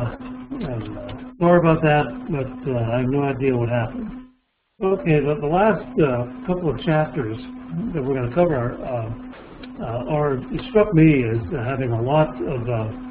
Sorry about that, but I have no idea what happened. Okay, the last couple of chapters that we're going to cover it struck me as having a lot of,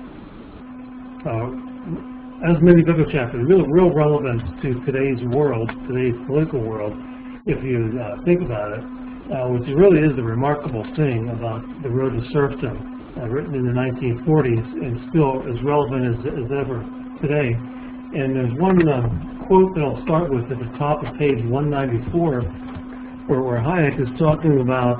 as many other chapters, real relevance to today's world, today's political world, if you think about it, which really is the remarkable thing about The Road to Serfdom, written in the 1940s and still as relevant as ever today. And there's one quote that I'll start with at the top of page 194, where Hayek is talking about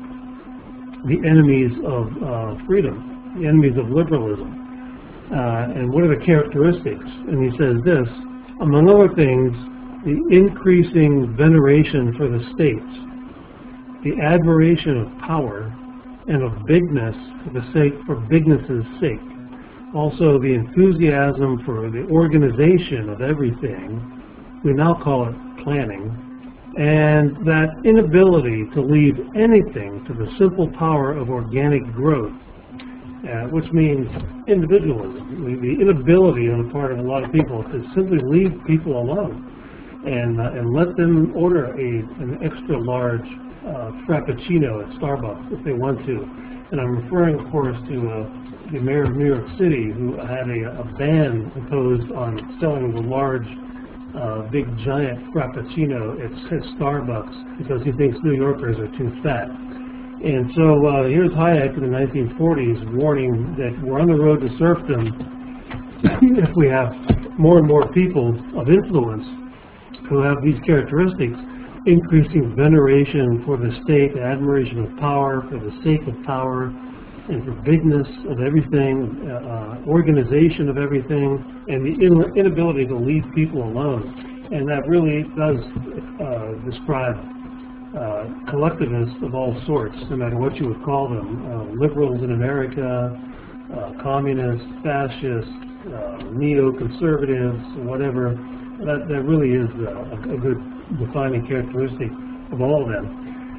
the enemies of freedom, the enemies of liberalism, and what are the characteristics. And he says this: among other things, the increasing veneration for the states, the admiration of power and of bigness for bigness' sake. Also, the enthusiasm for the organization of everything, we now call it planning, and that inability to leave anything to the simple power of organic growth, which means individualism, the inability on the part of a lot of people to simply leave people alone and let them order an extra large Frappuccino at Starbucks if they want to. And I'm referring, of course, to the mayor of New York City, who had a ban imposed on selling the large, big, giant Frappuccino at Starbucks because he thinks New Yorkers are too fat. And so here's Hayek in the 1940s warning that we're on the road to serfdom if we have more and more people of influence who have these characteristics: increasing veneration for the state, admiration of power for the sake of power, and for bigness of everything, organization of everything, and the inability to leave people alone. And that really does describe collectivists of all sorts, no matter what you would call them, liberals in America, communists, fascists, neoconservatives, whatever. That really is a good defining characteristic of all of them.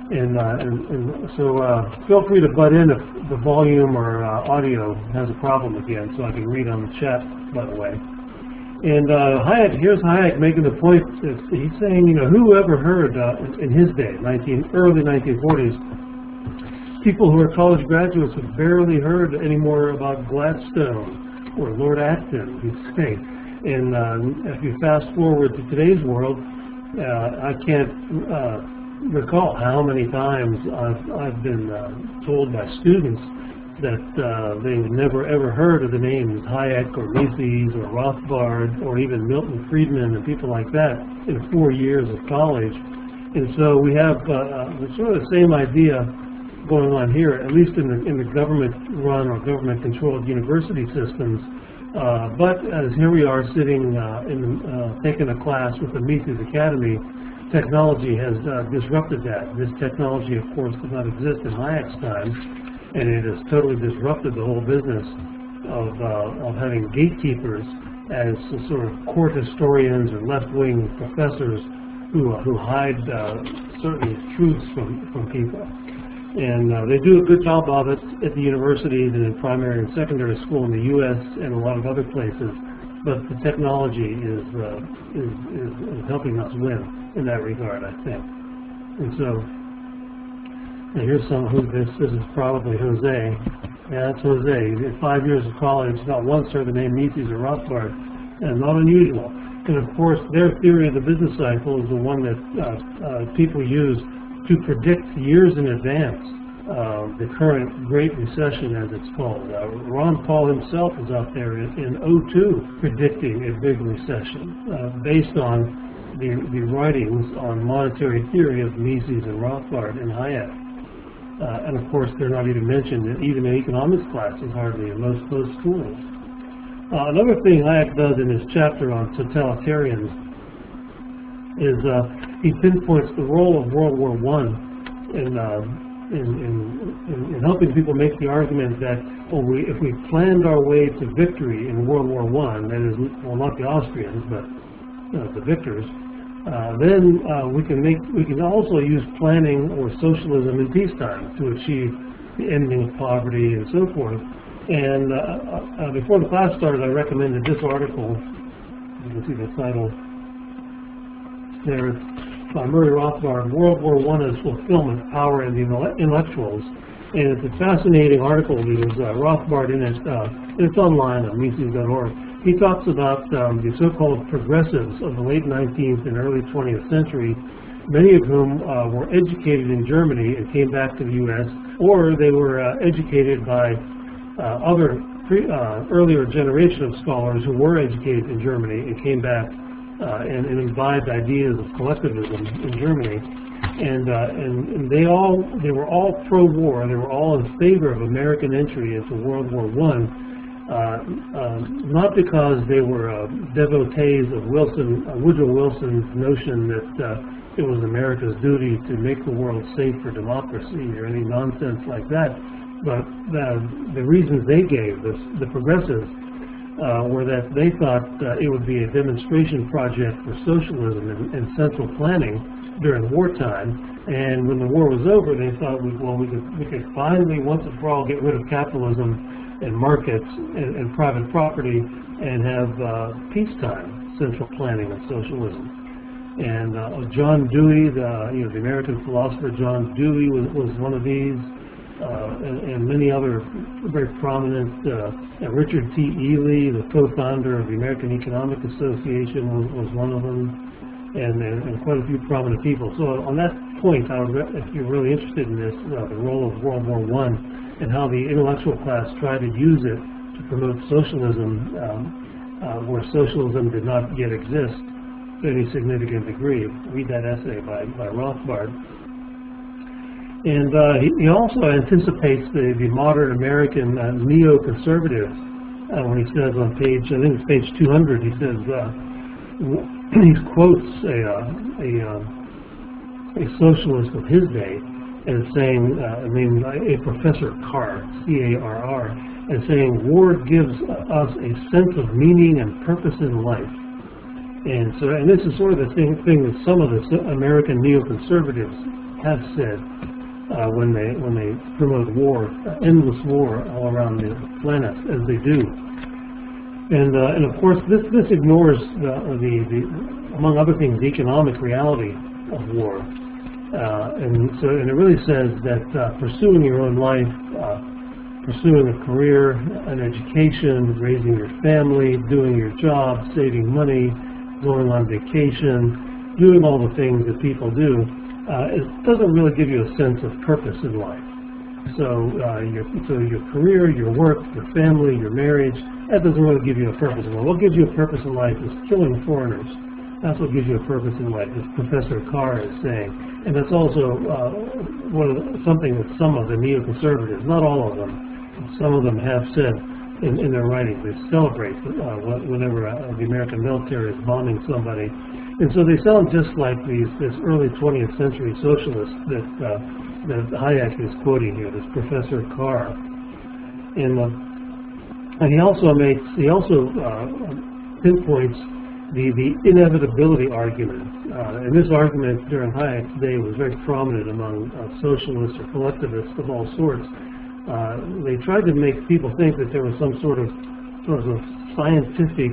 And so feel free to butt in if the volume or audio has a problem again, so I can read on the chat, by the way. And here's Hayek making the point that he's saying, who ever heard in his day, early 1940s, people who are college graduates have barely heard any more about Gladstone or Lord Acton, he'd say. And if you fast forward to today's world, I can't recall how many times I've been told by students that they've never ever heard of the names Hayek or Mises or Rothbard or even Milton Friedman and people like that in 4 years of college. And so we have sort of the same idea going on here, at least in the government-run or government-controlled university systems. But as here we are sitting taking a class with the Mises Academy, technology has disrupted that. This technology, of course, did not exist in Hayek's time, and it has totally disrupted the whole business of having gatekeepers as sort of court historians or left-wing professors who hide certain truths from people. And they do a good job of it at the universities and in primary and secondary school in the U.S. and a lot of other places. But the technology is helping us win in that regard, I think. And so, here's this is probably Jose. Yeah, that's Jose. In 5 years of college, not once heard the name Mises or Rothbard, and not unusual. And of course, their theory of the business cycle is the one that people use to predict years in advance the current Great Recession, as it's called. Ron Paul himself was out there in 2002 predicting a big recession based on the writings on monetary theory of Mises and Rothbard and Hayek. And of course, they're not even mentioned even in economics classes hardly in most schools. Another thing Hayek does in his chapter on totalitarians is he pinpoints the role of World War I in helping people make the argument that if we planned our way to victory in World War I, that is, well, not the Austrians, but the victors, then we can also use planning or socialism in peacetime to achieve the ending of poverty and so forth. And before the class started, I recommended this article. You can see the title there, by Murray Rothbard, World War I as Fulfillment, Power, and the Intellectuals. And it's a fascinating article because Rothbard in it, it's online on Mises.org. He talks about the so-called progressives of the late 19th and early 20th century, many of whom were educated in Germany and came back to the U.S., or they were educated by other earlier generation of scholars who were educated in Germany and came back and imbibed ideas of collectivism in Germany. And they were all pro-war. They were all in favor of American entry into World War I, not because they were devotees of Woodrow Wilson's notion that it was America's duty to make the world safe for democracy or any nonsense like that. But the reasons they gave, the progressives, were that they thought it would be a demonstration project for socialism and central planning during wartime. And when the war was over, they thought, well, we could finally, once and for all, get rid of capitalism and markets and private property and have peacetime central planning of socialism. And John Dewey, the American philosopher John Dewey was one of these. And many other very prominent, Richard T. Ely, the co-founder of the American Economic Association, was one of them, and quite a few prominent people. So on that point, if you're really interested in this, the role of World War I and how the intellectual class tried to use it to promote socialism, where socialism did not yet exist to any significant degree. Read that essay by Rothbard. And he also anticipates the modern American neoconservatives when he says on page, I think it's page 200, he says, he quotes a socialist of his day as saying, a Professor Carr, C-A-R-R, as saying, war gives us a sense of meaning and purpose in life. And this is sort of the same thing that some of the American neoconservatives have said. When they promote war, endless war all around the planet, as they do, and of course this ignores the among other things the economic reality of war, and it really says that pursuing your own life, pursuing a career, an education, raising your family, doing your job, saving money, going on vacation, doing all the things that people do. It doesn't really give you a sense of purpose in life. So your career, your work, your family, your marriage, that doesn't really give you a purpose in life. What gives you a purpose in life is killing foreigners. That's what gives you a purpose in life, as Professor Carr is saying. And that's also something that some of the neoconservatives, not all of them, some of them have said in their writings. They celebrate whenever the American military is bombing somebody. And so they sound just like this early 20th century socialist that Hayek is quoting here, this Professor Carr. And he also pinpoints the inevitability argument. And this argument during Hayek's day was very prominent among socialists or collectivists of all sorts. They tried to make people think that there was some sort of scientific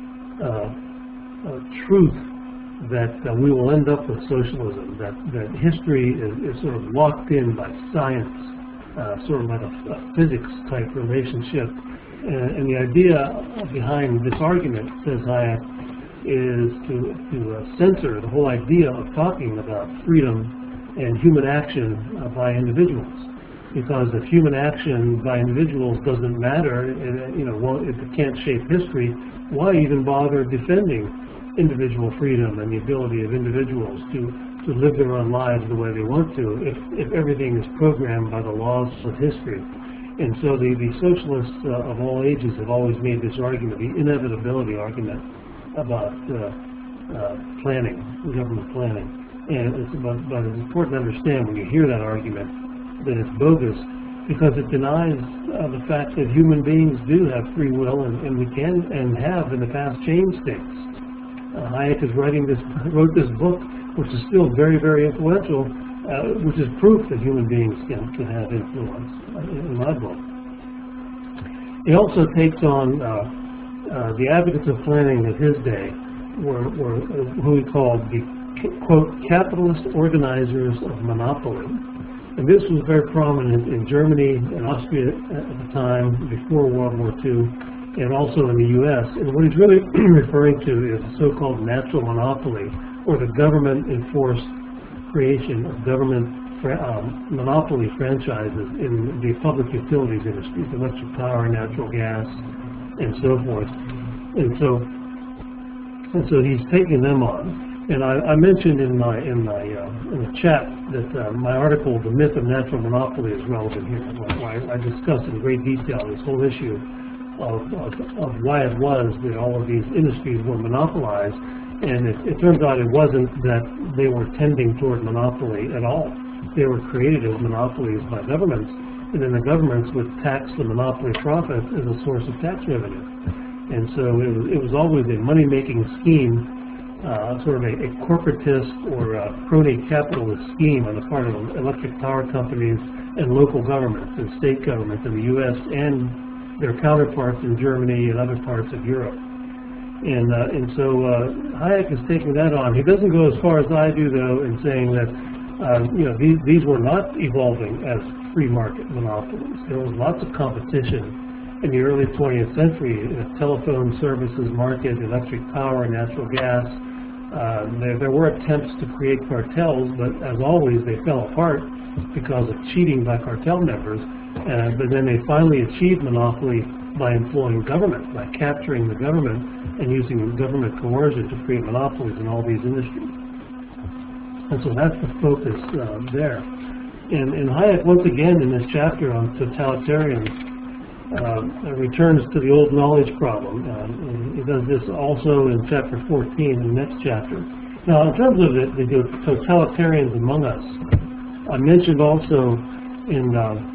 truth that we will end up with socialism, that history is sort of locked in by science, sort of like a physics-type relationship. And the idea behind this argument, says Hayek, is to censor the whole idea of talking about freedom and human action by individuals. Because if human action by individuals doesn't matter, if it can't shape history, why even bother defending individual freedom and the ability of individuals to live their own lives the way they want to if everything is programmed by the laws of history. And so the socialists of all ages have always made this argument, the inevitability argument about planning, government planning. And it's important to understand when you hear that argument that it's bogus, because it denies the fact that human beings do have free will and we can and have in the past changed things. Hayek wrote this book, which is still very, very influential, which is proof that human beings can have influence in my book. He also takes on the advocates of planning of his day were who he called the, quote, capitalist organizers of monopoly. And this was very prominent in Germany and Austria at the time, before World War II, and also in the U.S. And what he's really referring to is the so-called natural monopoly, or the government-enforced creation of government monopoly franchises in the public utilities industries, electric power, natural gas, and so forth. And so he's taking them on. And I mentioned in the chat that my article, "The Myth of Natural Monopoly," is relevant here. I discussed in great detail this whole issue of why it was that all of these industries were monopolized. And it turns out it wasn't that they were tending toward monopoly at all. They were created as monopolies by governments, and then the governments would tax the monopoly profits as a source of tax revenue. And so it was always a money-making scheme, sort of a corporatist or a crony capitalist scheme on the part of electric power companies and local governments and state governments in the U.S. and their counterparts in Germany and other parts of Europe. And so Hayek is taking that on. He doesn't go as far as I do, though, in saying that these were not evolving as free market monopolies. There was lots of competition in the early 20th century in the telephone services market, electric power, natural gas. There were attempts to create cartels, but as always, they fell apart because of cheating by cartel members. But then they finally achieved monopoly by employing government, by capturing the government and using government coercion to create monopolies in all these industries. And so that's the focus there. And Hayek, once again, in this chapter on totalitarians, returns to the old knowledge problem. And he does this also in chapter 14, the next chapter. Now, in terms of the totalitarians among us, I mentioned also in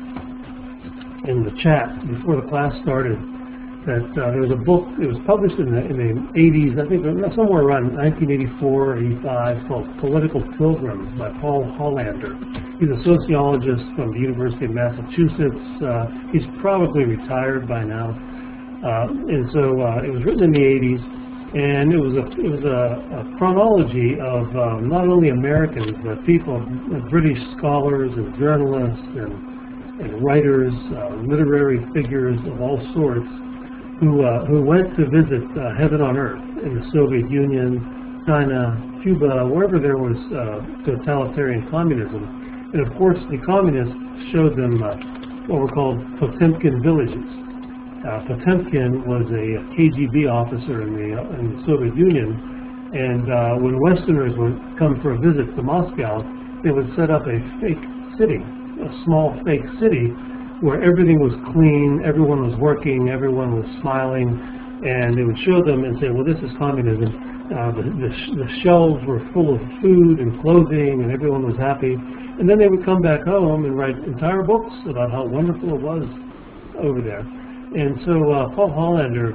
the chat before the class started that there was a book. It was published in the 80s, I think somewhere around 1984 or 85, called Political Pilgrims by Paul Hollander. He's a sociologist from the University of Massachusetts. He's probably retired by now. And so it was written in the 80s, and it was a chronology of not only Americans, but people, British scholars and journalists and writers, literary figures of all sorts, who went to visit heaven on earth in the Soviet Union, China, Cuba, wherever there was totalitarian communism. And of course, the communists showed them what were called Potemkin villages. Potemkin was a KGB officer in the Soviet Union, and when Westerners would come for a visit to Moscow, they would set up a fake city, a small fake city, where everything was clean, everyone was working, everyone was smiling, and they would show them and say, well, this is communism. The shelves were full of food and clothing, and everyone was happy. And then they would come back home and write entire books about how wonderful it was over there. And so Paul Hollander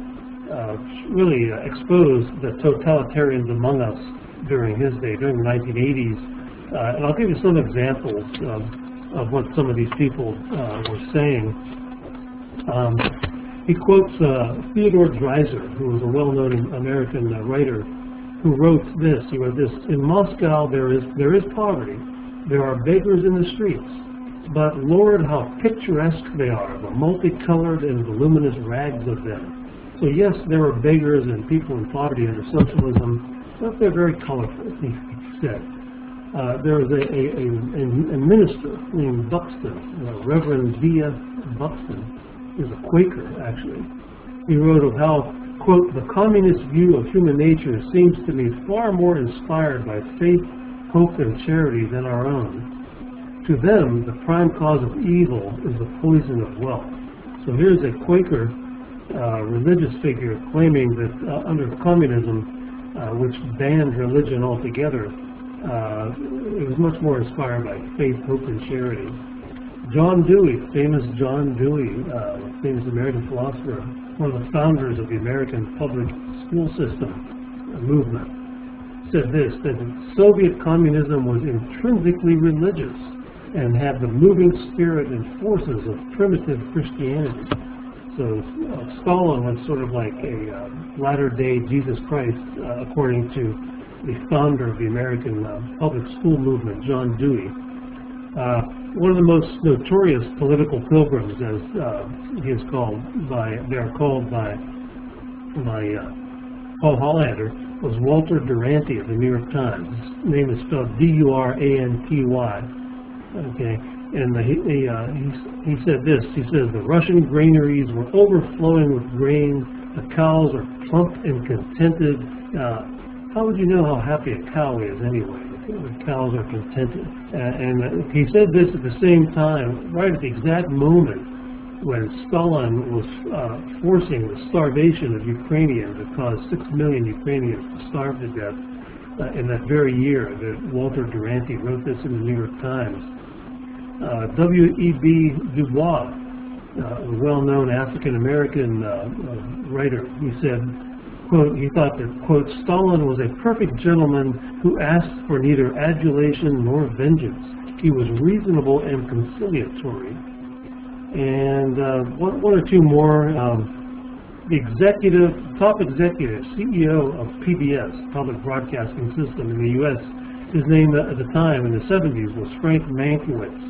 really exposed the totalitarians among us during his day, during the 1980s. And I'll give you some examples of what some of these people were saying. He quotes Theodore Dreiser, who was a well-known American writer, who wrote this. He wrote this: "In Moscow there is poverty. There are beggars in the streets. But Lord, how picturesque they are, the multicolored and voluminous rags of them." So yes, there are beggars and people in poverty under socialism, but they're very colorful, he said. There was a minister named Buxton, Reverend V.F. Buxton. He was a Quaker, actually. He wrote of how, quote, "the communist view of human nature seems to me far more inspired by faith, hope, and charity than our own. To them, the prime cause of evil is the poison of wealth." So here's a Quaker religious figure claiming that under communism, which banned religion altogether, it was much more inspired by faith, hope, and charity. John Dewey, famous John Dewey, famous American philosopher, one of the founders of the American public school system movement, said this, that Soviet communism was intrinsically religious and had the moving spirit and forces of primitive Christianity. So Stalin was sort of like a latter-day Jesus Christ, according to the founder of the American public school movement, John Dewey. One of the most notorious political pilgrims, as they are called by Paul Hollander, was Walter Duranty of the New York Times. His name is spelled D-U-R-A-N-T-Y. Okay, and he said this. He says the Russian granaries were overflowing with grain. The cows are plump and contented. How would you know how happy a cow is anyway? The cows are contented. And he said this at the same time, right at the exact moment when Stalin was forcing the starvation of Ukrainians. It caused 6 million Ukrainians to starve to death in that very year that Walter Duranty wrote this in the New York Times. W.E.B. Du Bois, a well-known African-American writer, he said, quote, he thought that, quote, Stalin was a perfect gentleman who asked for neither adulation nor vengeance. He was reasonable and conciliatory. And one or two more. The top executive, CEO of PBS, Public Broadcasting System in the U.S., his name at the time in the 70s was Frank Mankiewicz.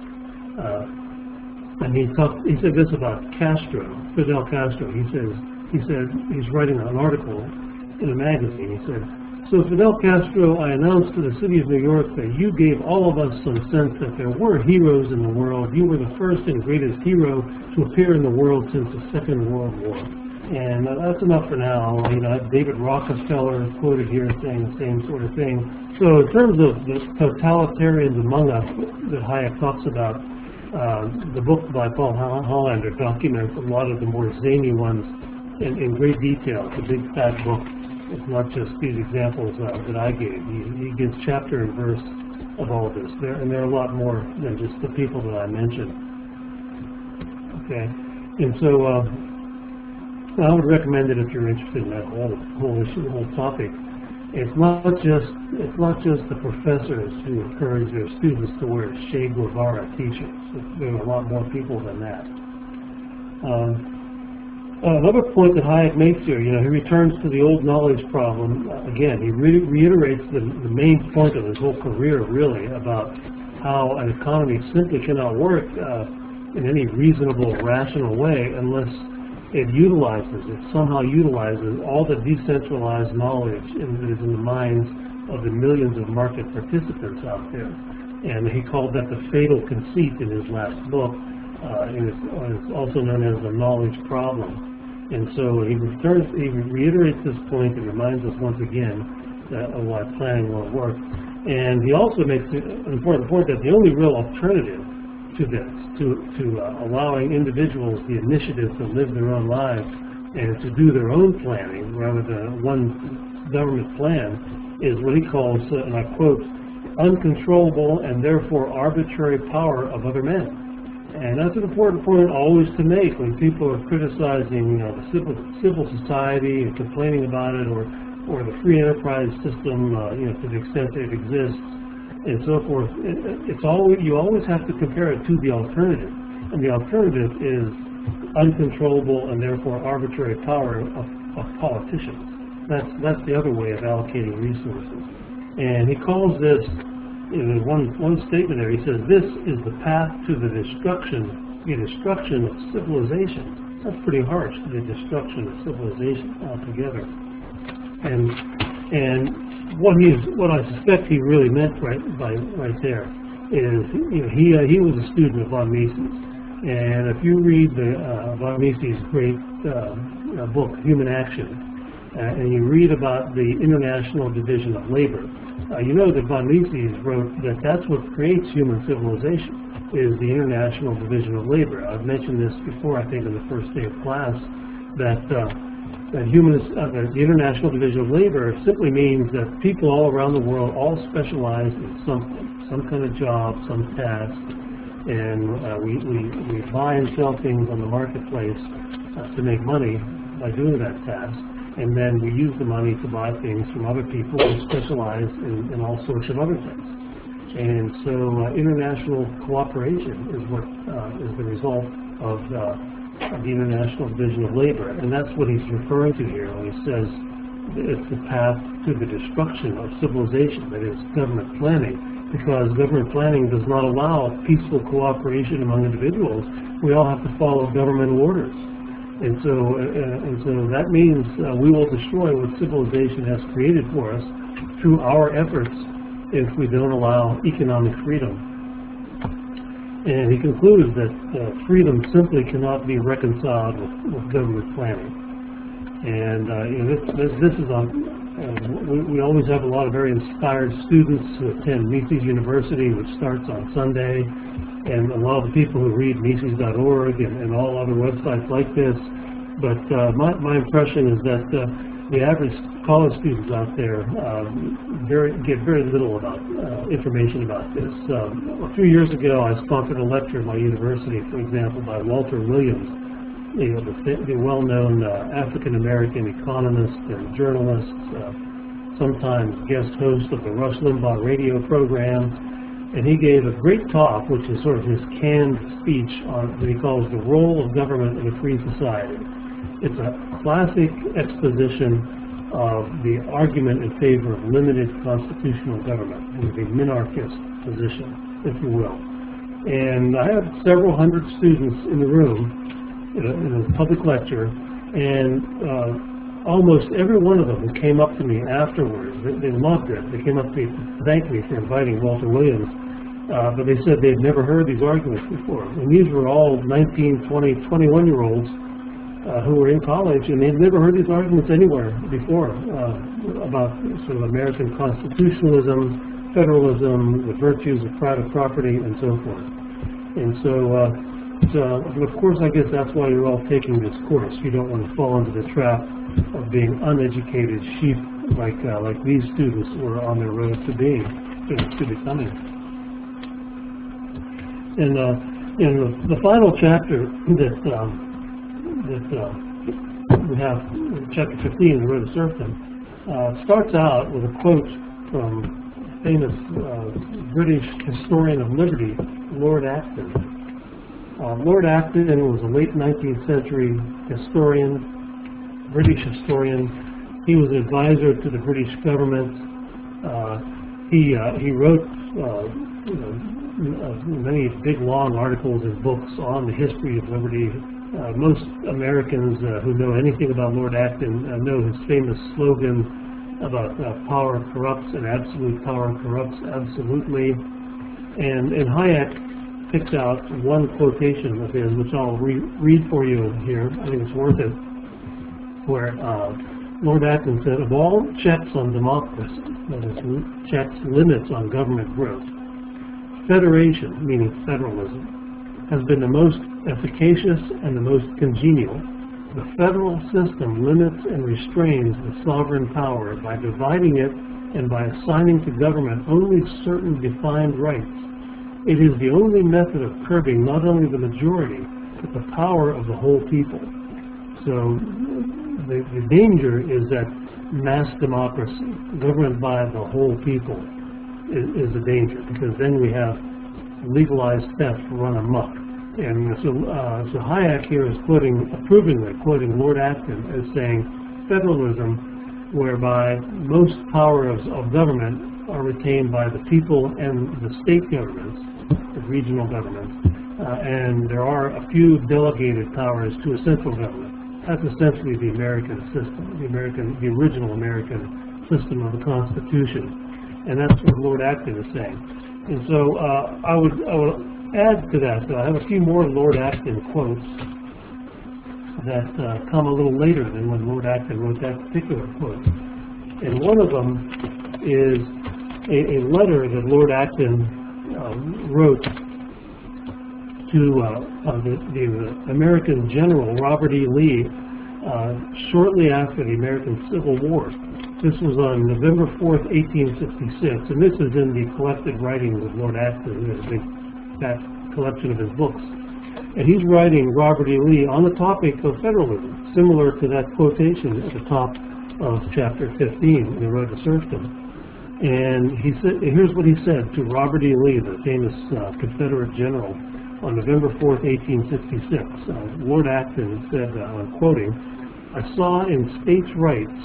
And he said this about Castro, Fidel Castro. He said he's writing an article in a magazine. He said, so Fidel Castro, I announced to the city of New York that you gave all of us some sense that there were heroes in the world. You were the first and greatest hero to appear in the world since the Second World War. And that's enough for now. You know, David Rockefeller is quoted here saying the same sort of thing. So in terms of the totalitarians among us that Hayek talks about, the book by Paul Hollander documents a lot of the more zany ones in great detail. It's a big fat book. It's not just these examples that I gave. He gives chapter and verse of all this. There are a lot more than just the people that I mentioned. Okay, and so I would recommend it if you're interested in that whole issue, the whole topic. It's not just the professors who encourage their students to wear Che Guevara T-shirts. There are a lot more people than that. Another point that Hayek makes here, he returns to the old knowledge problem. Again, he reiterates the main point of his whole career, really, about how an economy simply cannot work in any reasonable, rational way unless it somehow utilizes all the decentralized knowledge that is in the minds of the millions of market participants out there. And he called that the fatal conceit in his last book. It's also known as the knowledge problem. And so he reiterates this point and reminds us once again of why planning won't work. And he also makes an important point that the only real alternative to this, to allowing individuals the initiative to live their own lives and to do their own planning rather than one government plan, is what he calls, and I quote, uncontrollable and therefore arbitrary power of other men. And that's an important point always to make when people are criticizing, the civil society and complaining about it, or the free enterprise system, to the extent that it exists, and so forth. You always have to compare it to the alternative, and the alternative is uncontrollable and therefore arbitrary power of politicians. That's the other way of allocating resources, and he calls this. In one statement there, he says, this is the path to the destruction of civilization. That's pretty harsh, the destruction of civilization altogether. And what I suspect he really meant right there is, he was a student of von Mises. And if you read von Mises' great book, Human Action, and you read about the International Division of Labor, you know that von Mises wrote that that's what creates human civilization, is the International Division of Labor. I've mentioned this before, I think, in the first day of class, that the International Division of Labor simply means that people all around the world all specialize in something, some kind of job, some task, and we buy and sell things on the marketplace to make money by doing that task. And then we use the money to buy things from other people who specialize in all sorts of other things. And so international cooperation is what is the result of of the International Division of Labor. And that's what he's referring to here when he says it's the path to the destruction of civilization, that is, government planning. Because government planning does not allow peaceful cooperation among individuals. We all have to follow governmental orders. And so that means we will destroy what civilization has created for us through our efforts if we don't allow economic freedom. And he concludes that freedom simply cannot be reconciled with government planning. And this is we always have a lot of very inspired students who attend Mises University, which starts on Sunday, and a lot of the people who read Mises.org and all other websites like this. But my impression is that the average college students out there get very little about information about this. A few years ago, I sponsored a lecture at my university, for example, by Walter Williams, the well-known African-American economist and journalist, sometimes guest host of the Rush Limbaugh radio program. And he gave a great talk, which is sort of his canned speech on what he calls the role of government in a free society. It's a classic exposition of the argument in favor of limited constitutional government, the minarchist position, if you will. And I had several hundred students in the room in a public lecture, and almost every one of them who came up to me afterwards, they loved it. They came up to me to thank me for inviting Walter Williams, but they said they'd never heard these arguments before. And these were all 19, 20, 21-year-olds who were in college, and they'd never heard these arguments anywhere before about sort of American constitutionalism, federalism, the virtues of private property, and so forth. And so of course, I guess that's why you're all taking this course. You don't want to fall into the trap of being uneducated sheep like these students were on their road to becoming. And the final chapter that we have, chapter 15, The Road to Serfdom, starts out with a quote from famous British historian of liberty, Lord Acton. Lord Acton was a late 19th century historian, British historian. He was an advisor to the British government. He wrote many big, long articles and books on the history of liberty. Most Americans who know anything about Lord Acton know his famous slogan about power corrupts and absolute power corrupts absolutely. And Hayek picked out one quotation of his, which I'll read for you here. I think it's worth it, where Lord Acton said, "Of all checks on democracy, that is, checks, limits on government growth, federation, meaning federalism, has been the most efficacious and the most congenial. The federal system limits and restrains the sovereign power by dividing it and by assigning to government only certain defined rights. It is the only method of curbing not only the majority, but the power of the whole people." So the danger is that mass democracy, government by the whole people, is a danger, because then we have legalized theft run amok. And so Hayek here is approvingly quoting Lord Acton as saying federalism, whereby most powers of government are retained by the people and the state governments, the regional governments, and there are a few delegated powers to a central government. That's essentially the American system, the original American system of the Constitution, and that's what Lord Acton is saying. And so I would add to that. I have a few more Lord Acton quotes that come a little later than when Lord Acton wrote that particular quote. And one of them is a letter that Lord Acton wrote to the American general Robert E. Lee shortly after the American Civil War. This was on November 4th, 1866, and this is in the collected writings of Lord Acton, that collection of his books. And he's writing Robert E. Lee on the topic of federalism, similar to that quotation at the top of chapter 15, The Road to Serfdom. And he said, here's what he said to Robert E. Lee, the famous Confederate general. on November 4th, 1866. Lord Acton said, I'm quoting, "I saw in states' rights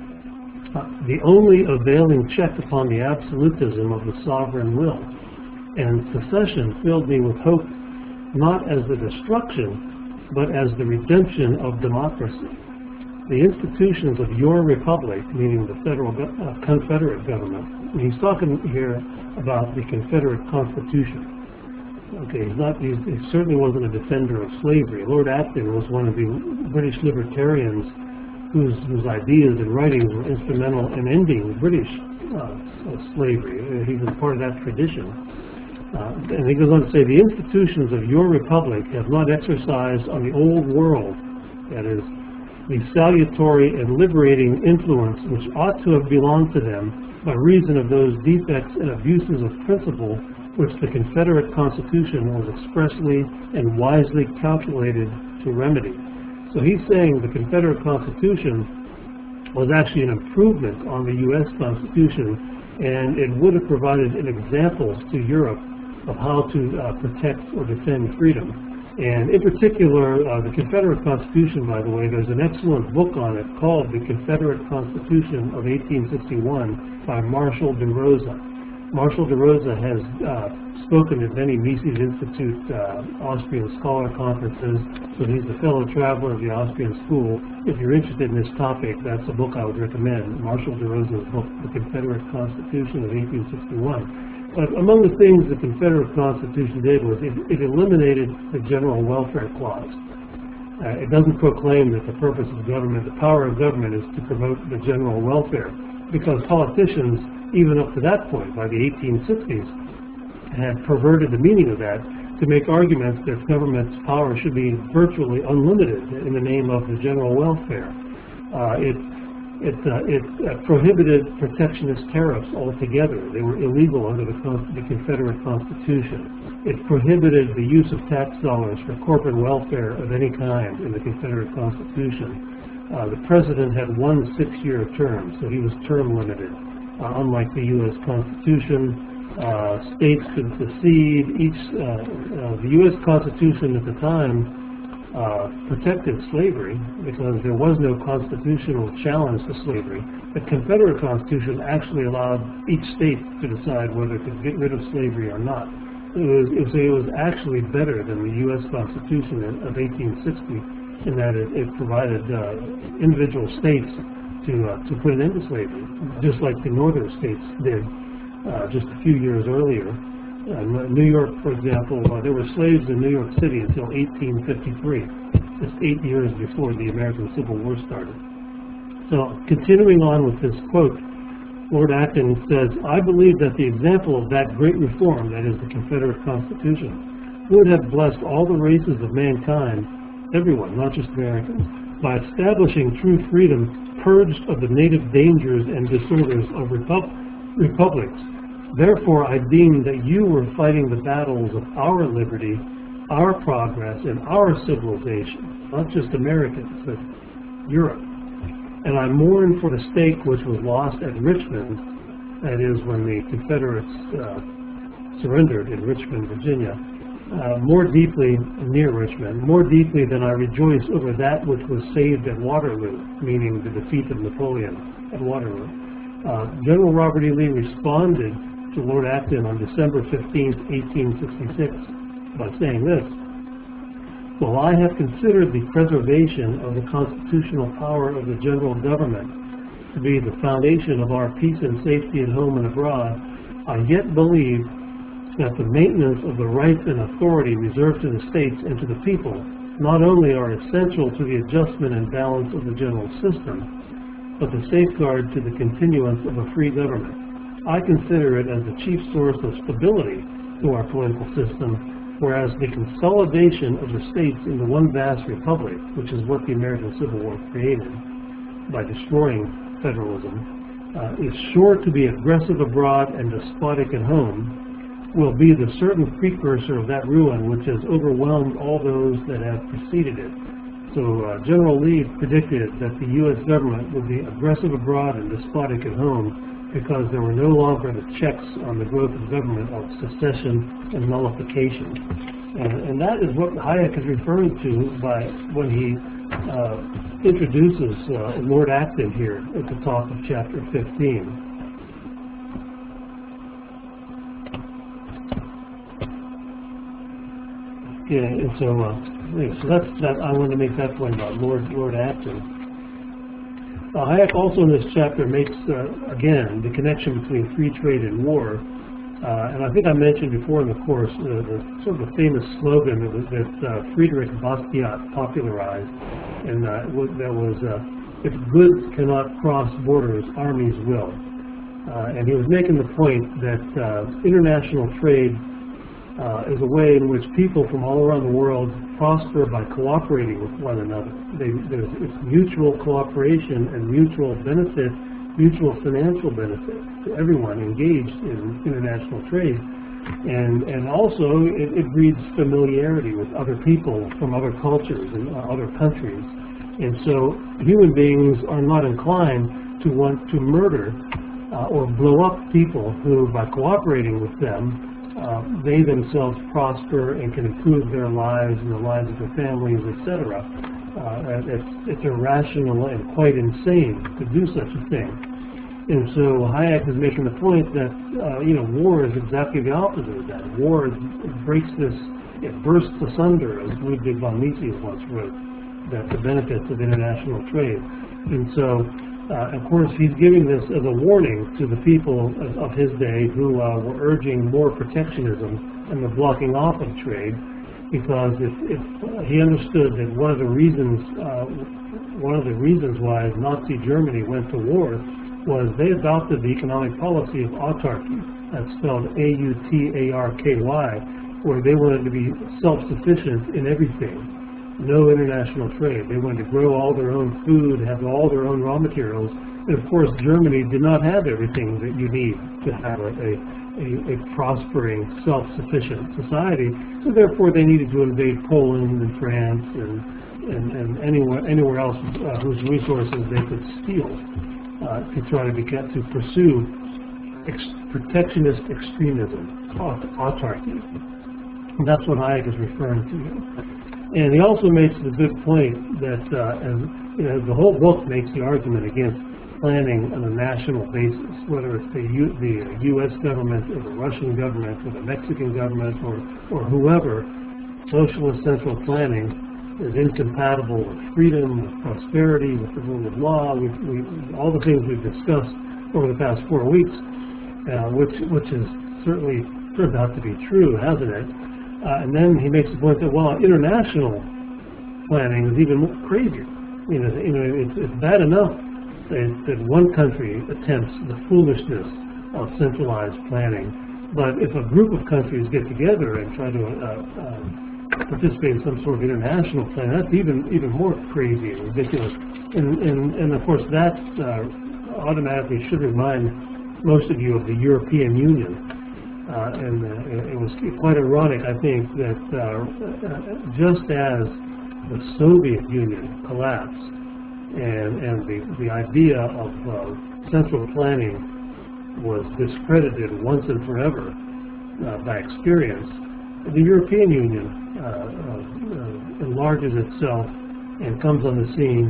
the only availing check upon the absolutism of the sovereign will, and secession filled me with hope not as the destruction, but as the redemption of democracy. The institutions of your republic," meaning the federal Confederate government, and he's talking here about the Confederate Constitution. Okay, he certainly wasn't a defender of slavery. Lord Acton was one of the British libertarians whose ideas and writings were instrumental in ending British slavery. He was part of that tradition. And he goes on to say, "The institutions of your republic have not exercised on the old world, that is, the salutary and liberating influence which ought to have belonged to them by reason of those defects and abuses of principle which the Confederate Constitution was expressly and wisely calculated to remedy." So he's saying the Confederate Constitution was actually an improvement on the U.S. Constitution, and it would have provided an example to Europe of how to protect or defend freedom. And in particular, the Confederate Constitution, by the way, there's an excellent book on it called The Confederate Constitution of 1861 by Marshall DeRosa. Marshall DeRosa has spoken at many Mises Institute Austrian Scholar Conferences, so he's a fellow traveler of the Austrian School. If you're interested in this topic, that's a book I would recommend, Marshall DeRosa's book, The Confederate Constitution of 1861. But among the things the Confederate Constitution did was it eliminated the general welfare clause. It doesn't proclaim that the purpose of government, the power of government, is to promote the general welfare, because politicians, even up to that point, by the 1860s, had perverted the meaning of that to make arguments that government's power should be virtually unlimited in the name of the general welfare. It prohibited protectionist tariffs altogether. They were illegal under the Confederate Constitution. It prohibited the use of tax dollars for corporate welfare of any kind in the Confederate Constitution. The president had one 6-year term, so he was term limited. Unlike the U.S. Constitution, states could secede. The U.S. Constitution at the time protected slavery because there was no constitutional challenge to slavery. The Confederate Constitution actually allowed each state to decide whether to get rid of slavery or not. It was actually better than the U.S. Constitution of 1860 in that it provided individual states to put an end to slavery, just like the northern states did just a few years earlier. New York, for example, there were slaves in New York City until 1853, just 8 years before the American Civil War started. So, continuing on with this quote, Lord Acton says, "I believe that the example of that great reform, that is the Confederate Constitution, would have blessed all the races of mankind, everyone, not just Americans, by establishing true freedom purged of the native dangers and disorders of republics. Therefore, I deem that you were fighting the battles of our liberty, our progress, and our civilization, not just Americans, but Europe. And I mourn for the stake which was lost at Richmond," that is, when the Confederates surrendered in Richmond, Virginia, "more deeply, near Richmond, more deeply than I rejoice over that which was saved at Waterloo," meaning the defeat of Napoleon at Waterloo. General Robert E. Lee responded to Lord Acton on December 15, 1866, by saying this, "While I have considered the preservation of the constitutional power of the general government to be the foundation of our peace and safety at home and abroad, I yet believe that the maintenance of the rights and authority reserved to the states and to the people not only are essential to the adjustment and balance of the general system, but the safeguard to the continuance of a free government. I consider it as the chief source of stability to our political system, whereas the consolidation of the states into one vast republic, which is what the American Civil War created by destroying federalism, is sure to be aggressive abroad and despotic at home, will be the certain precursor of that ruin which has overwhelmed all those that have preceded it." So General Lee predicted that the U.S. government would be aggressive abroad and despotic at home because there were no longer the checks on the growth of government of secession and nullification. And that is what Hayek is referring to by when he introduces Lord Acton here at the top of chapter 15. Yeah, and so that's that. I want to make that point about Lord Acton. Hayek also in this chapter makes again the connection between free trade and war, and I think I mentioned before in the course the sort of a famous slogan that Friedrich Bastiat popularized, and that was if goods cannot cross borders, armies will. And he was making the point that international trade is a way in which people from all around the world prosper by cooperating with one another. It's mutual cooperation and mutual benefit, mutual financial benefit to everyone engaged in international trade. And also it breeds familiarity with other people from other cultures and other countries. And so human beings are not inclined to want to murder or blow up people who, by cooperating with them, they themselves prosper and can improve their lives and the lives of their families, etc. It's irrational and quite insane to do such a thing. And so Hayek is making the point that war is exactly the opposite of that. War breaks this, it bursts asunder, as Ludwig von Mises once wrote, that the benefits of international trade. And so of course, he's giving this as a warning to the people of his day who were urging more protectionism and the blocking off of trade, because if he understood that one of the reasons why Nazi Germany went to war was they adopted the economic policy of autarky. That's spelled A-U-T-A-R-K-Y, where they wanted to be self-sufficient in everything. No international trade. They wanted to grow all their own food, have all their own raw materials, and of course Germany did not have everything that you need to have a prospering, self-sufficient society, so therefore they needed to invade Poland and France and anywhere else whose resources they could steal to try to pursue protectionist extremism, autarky. And that's what Hayek is referring to here. And he also makes the good point that the whole book makes the argument against planning on a national basis, whether it's the U.S. government or the Russian government or the Mexican government or whoever. Socialist central planning is incompatible with freedom, with prosperity, with the rule of law, with all the things we've discussed over the past 4 weeks, which has certainly turned out to be true, hasn't it? And then he makes the point that, well, international planning is even more crazier. It's bad enough that one country attempts the foolishness of centralized planning, but if a group of countries get together and try to participate in some sort of international plan, that's even more crazy and ridiculous. And of course, that automatically should remind most of you of the European Union. And it was quite ironic, I think, that just as the Soviet Union collapsed and the idea of central planning was discredited once and forever by experience, the European Union enlarges itself and comes on the scene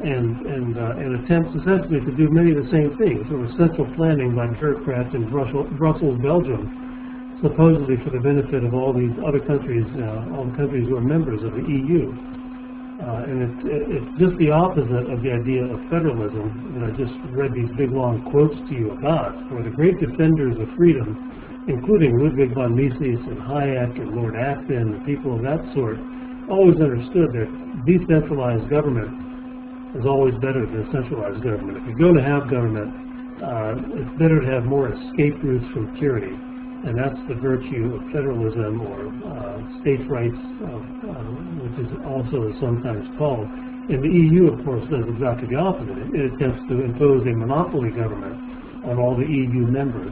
and attempts essentially to do many of the same things. There was central planning by bureaucrats in Brussels, Belgium, supposedly for the benefit of all these other countries, all the countries who are members of the EU. And it's just the opposite of the idea of federalism that I just read these big long quotes to you about, where the great defenders of freedom, including Ludwig von Mises and Hayek and Lord Acton and people of that sort, always understood that decentralized government is always better than centralized government. If you're going to have government, it's better to have more escape routes from tyranny. And that's the virtue of federalism or states' rights, which is also sometimes called. And the EU, of course, does exactly the opposite. It attempts to impose a monopoly government on all the EU members.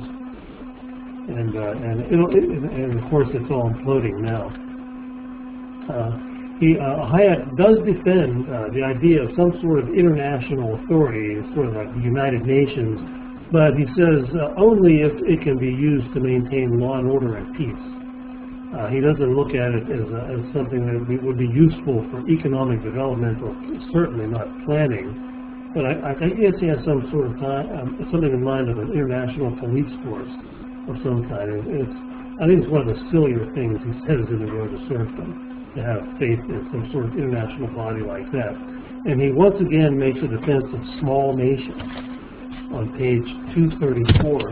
And of course, it's all imploding now. Hayek does defend the idea of some sort of international authority, sort of like the United Nations, but he says only if it can be used to maintain law and order and peace. He doesn't look at it as something that would be useful for economic development, or certainly not planning. But I guess he has some sort of something in mind of an international police force of some kind. I think it's one of the sillier things he says in The Road to Serfdom, to have faith in some sort of international body like that. And he once again makes a defense of small nations on page 234.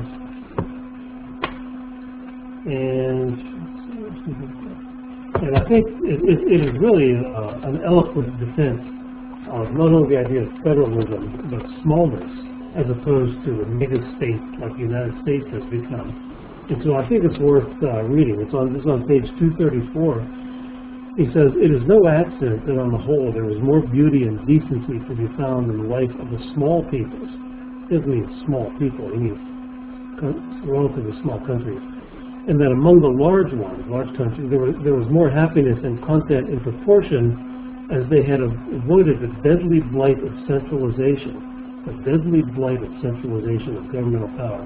And I think it is really an eloquent defense of not only the idea of federalism, but smallness, as opposed to a mega state like the United States has become. And so I think it's worth reading. It's on page 234. He says, "It is no accident that on the whole there is more beauty and decency to be found in the life of the small peoples." He doesn't mean small people, he means relatively small countries. And that among the large ones, large countries, there was more happiness and content in proportion as they had avoided the deadly blight of centralization, the deadly blight of centralization of governmental power.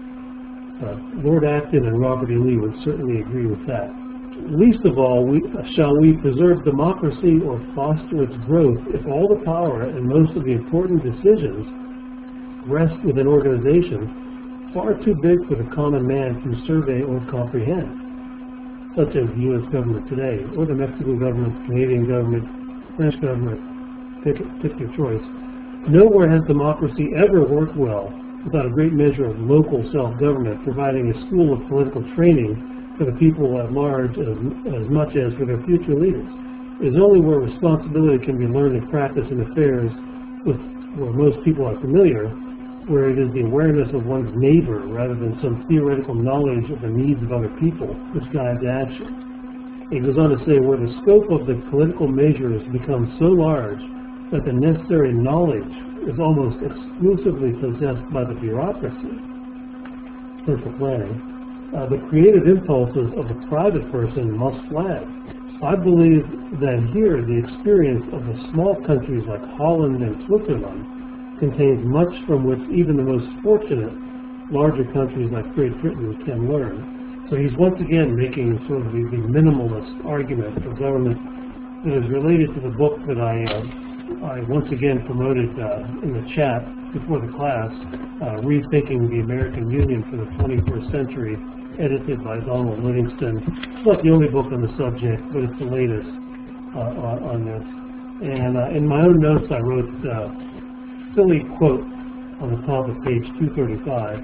Lord Acton and Robert E. Lee would certainly agree with that. Least of all, shall we preserve democracy or foster its growth if all the power and most of the important decisions rest with an organization far too big for the common man to survey or comprehend, such as the U.S. government today, or the Mexican government, Canadian government, French government, pick your choice. Nowhere has democracy ever worked well without a great measure of local self-government, providing a school of political training for the people at large as much as for their future leaders. It is only where responsibility can be learned and practiced in affairs where most people are familiar, where it is the awareness of one's neighbor rather than some theoretical knowledge of the needs of other people which guides action. He goes on to say, where the scope of the political measures becomes so large that the necessary knowledge is almost exclusively possessed by the bureaucracy, central planning, the creative impulses of the private person must flag. I believe that here the experience of the small countries like Holland and Switzerland contains much from which even the most fortunate larger countries like Great Britain can learn. So he's once again making sort of the minimalist argument for government that is related to the book that I once again promoted in the chat before the class, Rethinking the American Union for the 21st Century, edited by Donald Livingston. It's not the only book on the subject, but it's the latest on this. And in my own notes I wrote silly quote on the top of page 235,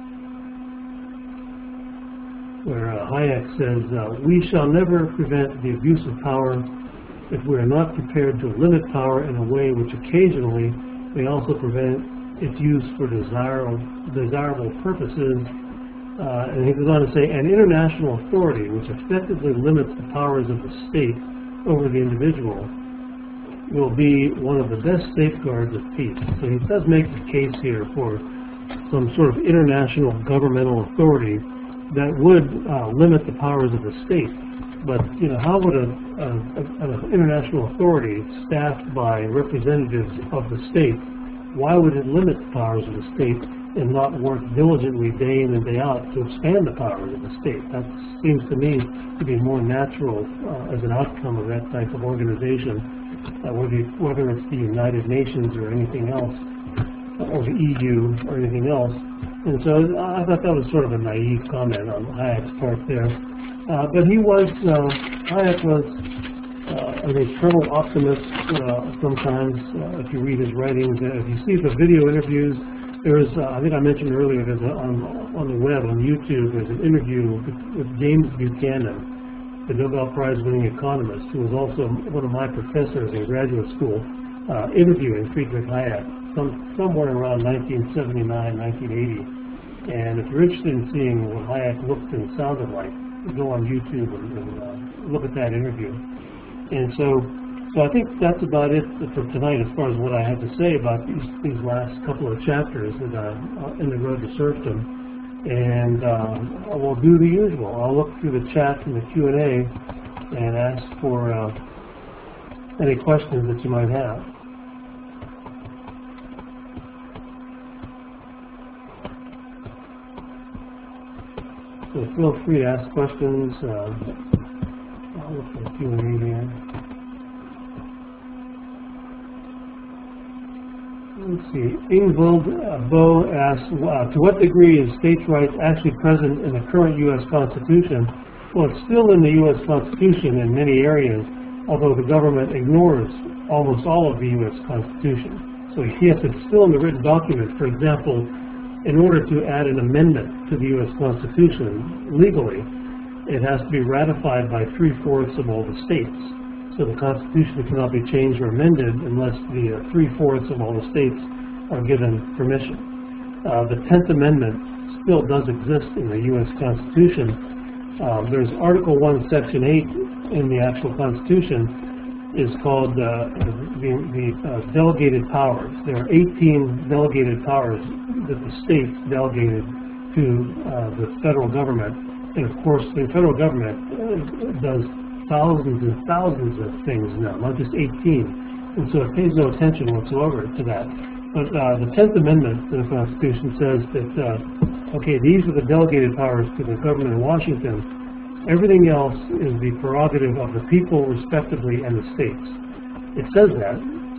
where Hayek says, "We shall never prevent the abuse of power if we are not prepared to limit power in a way which occasionally may also prevent its use for desirable purposes." And he goes on to say, "An international authority which effectively limits the powers of the state over the individual will be one of the best safeguards of peace." So he does make the case here for some sort of international governmental authority that would limit the powers of the state. But how would an international authority staffed by representatives of the state, why would it limit the powers of the state and not work diligently day in and day out to expand the powers of the state? That seems to me to be more natural as an outcome of that type of organization, whether it's the United Nations or anything else, or the EU or anything else. And so I thought that was sort of a naive comment on Hayek's part there. But Hayek was an eternal optimist sometimes, if you read his writings. If you see the video interviews, there's, I think I mentioned earlier, there's on the web, on YouTube, there's an interview with James Buchanan, the Nobel Prize-winning economist, who was also one of my professors in graduate school, interviewing Friedrich Hayek somewhere around 1979, 1980. And if you're interested in seeing what Hayek looked and sounded like, go on YouTube and look at that interview. And so I think that's about it for tonight as far as what I have to say about these last couple of chapters in The Road to Serfdom. And I will do the usual. I'll look through the chat and the Q&A and ask for any questions that you might have. So feel free to ask questions. I'll look for a Q&A here. Let's see. Ingvild Bo asks, to what degree is states' rights actually present in the current U.S. Constitution? Well, it's still in the U.S. Constitution in many areas, although the government ignores almost all of the U.S. Constitution. So yes, it's still in the written document. For example, in order to add an amendment to the U.S. Constitution legally, it has to be ratified by 3/4 of all the states. So the Constitution cannot be changed or amended unless the 3/4 of all the states are given permission. The 10th Amendment still does exist in the U.S. Constitution. There's Article 1, Section 8 in the actual Constitution is called the delegated powers. There are 18 delegated powers that the states delegated to the federal government. And of course, the federal government does thousands and thousands of things now, not just 18. And so it pays no attention whatsoever to that. But the 10th Amendment to the Constitution says that, okay, these are the delegated powers to the government in Washington. Everything else is the prerogative of the people, respectively, and the states. It says that.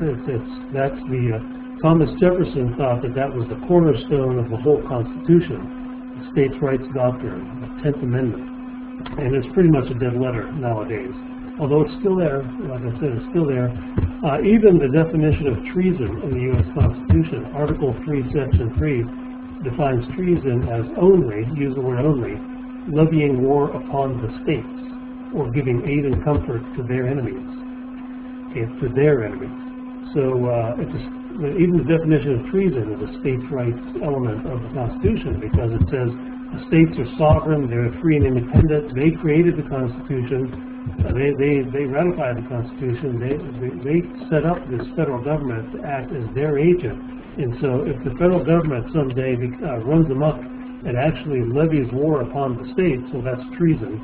That's the Thomas Jefferson thought that that was the cornerstone of the whole Constitution, the states' rights doctrine, the 10th Amendment. And it's pretty much a dead letter nowadays. Although it's still there, like I said, it's still there. Even the definition of treason in the U.S. Constitution, Article 3, Section 3, defines treason as only, use the word only, levying war upon the states, or giving aid and comfort to their enemies. Okay, to their enemies. So even the definition of treason is a states' rights element of the Constitution, because it says the states are sovereign, they're free and independent, they created the Constitution, they ratified the Constitution, they set up this federal government to act as their agent. And so if the federal government someday runs amok and actually levies war upon the states, well, that's treason.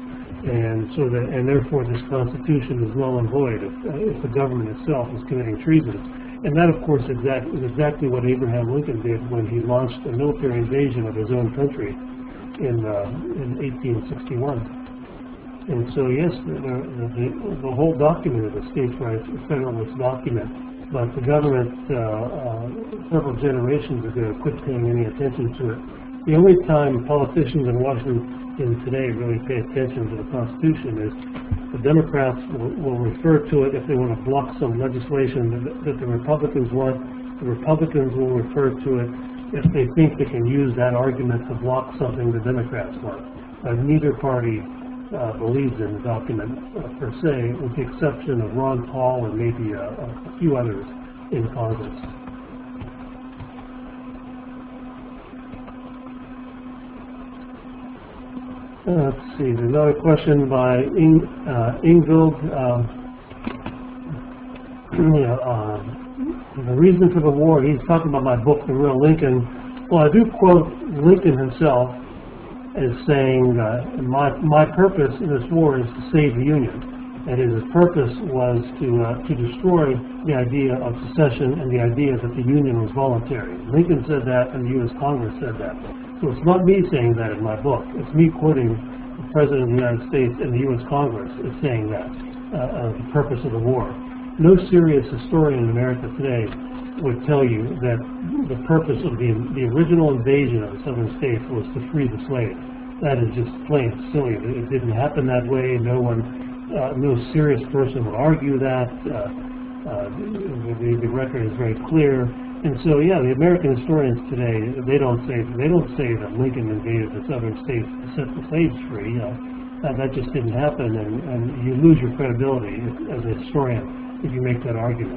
And therefore this Constitution is null and void if the government itself is committing treason. And that, of course, is exactly what Abraham Lincoln did when he launched a military invasion of his own country in 1861. And so, yes, the whole document is a states' rights federalist document, but the government several generations ago quit paying any attention to it. The only time politicians in Washington today really pay attention to the Constitution is the Democrats will refer to it if they want to block some legislation that the Republicans want. The Republicans will refer to it if they think they can use that argument to block something the Democrats want. Neither party believes in the document per se, with the exception of Ron Paul and maybe a few others in Congress. Let's see, there's another question by Ingvild. The reason for the war, he's talking about my book, The Real Lincoln. Well, I do quote Lincoln himself as saying, my purpose in this war is to save the Union. And his purpose was to destroy the idea of secession and the idea that the Union was voluntary. Lincoln said that, and the U.S. Congress said that. So it's not me saying that in my book. It's me quoting the President of the United States and the U.S. Congress is saying that, the purpose of the war. No serious historian in America today would tell you that the purpose of the original invasion of the southern states was to free the slaves. That is just plain silly. It didn't happen that way. No serious person would argue that. The record is very clear. And so, yeah, the American historians today, they don't say that Lincoln invaded the southern states to set the slaves free. That just didn't happen, and you lose your credibility as a historian if you make that argument.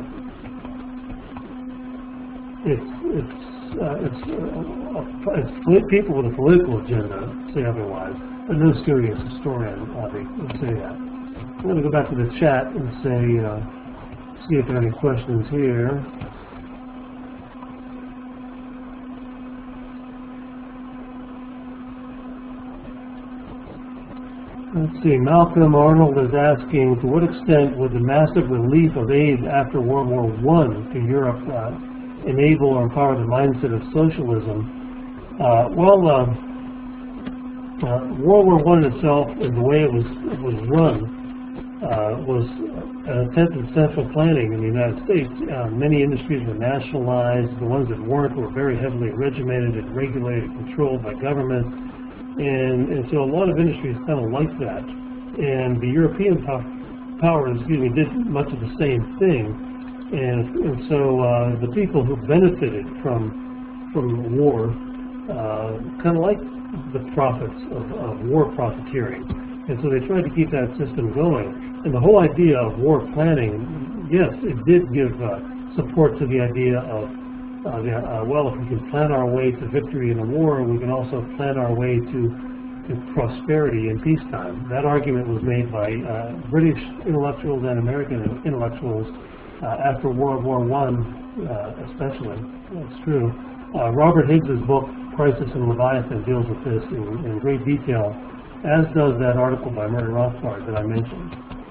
It's people with a political agenda say otherwise, but no serious historian would say that. I'm going to go back to the chat and see if there are any questions here. Let's see, Malcolm Arnold is asking, to what extent would the massive relief of aid after World War I to Europe enable or empower the mindset of socialism? World War I itself, and the way it was run, was an attempt at central planning in the United States. Many industries were nationalized. The ones that weren't were very heavily regimented and regulated, controlled by government. And so a lot of industries kind of liked that. And the European powers, did much of the same thing. And so the people who benefited from the war kind of liked the profits of war profiteering. And so they tried to keep that system going. And the whole idea of war planning, yes, it did give support to the idea of, well, if we can plan our way to victory in a war, we can also plan our way to prosperity in peacetime. That argument was made by British intellectuals and American intellectuals after World War I, especially. That's true. Robert Higgs's book, Crisis in Leviathan, deals with this in great detail, as does that article by Murray Rothbard that I mentioned.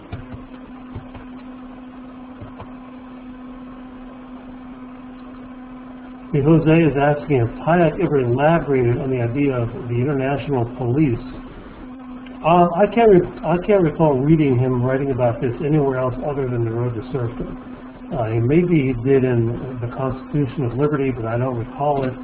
Jose is asking if Hayek ever elaborated on the idea of the international police. I can't recall reading him writing about this anywhere else other than The Road to Serfdom. Maybe he did in the Constitution of Liberty, but I don't recall it.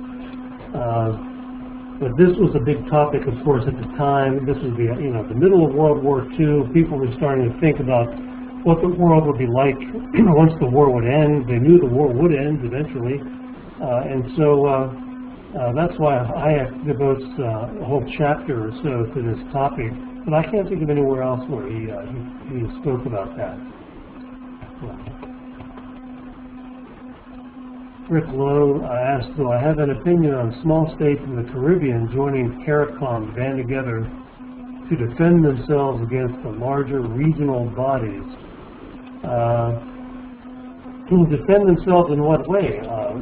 But this was a big topic, of course, at the time. This was the middle of World War II. People were starting to think about what the world would be like once the war would end. They knew the war would end eventually. And so that's why Hayek devotes a whole chapter or so to this topic. But I can't think of anywhere else where he spoke about that. Rick Lowe asked, do I have an opinion on small states in the Caribbean joining CARICOM to band together to defend themselves against the larger regional bodies? To defend themselves in what way?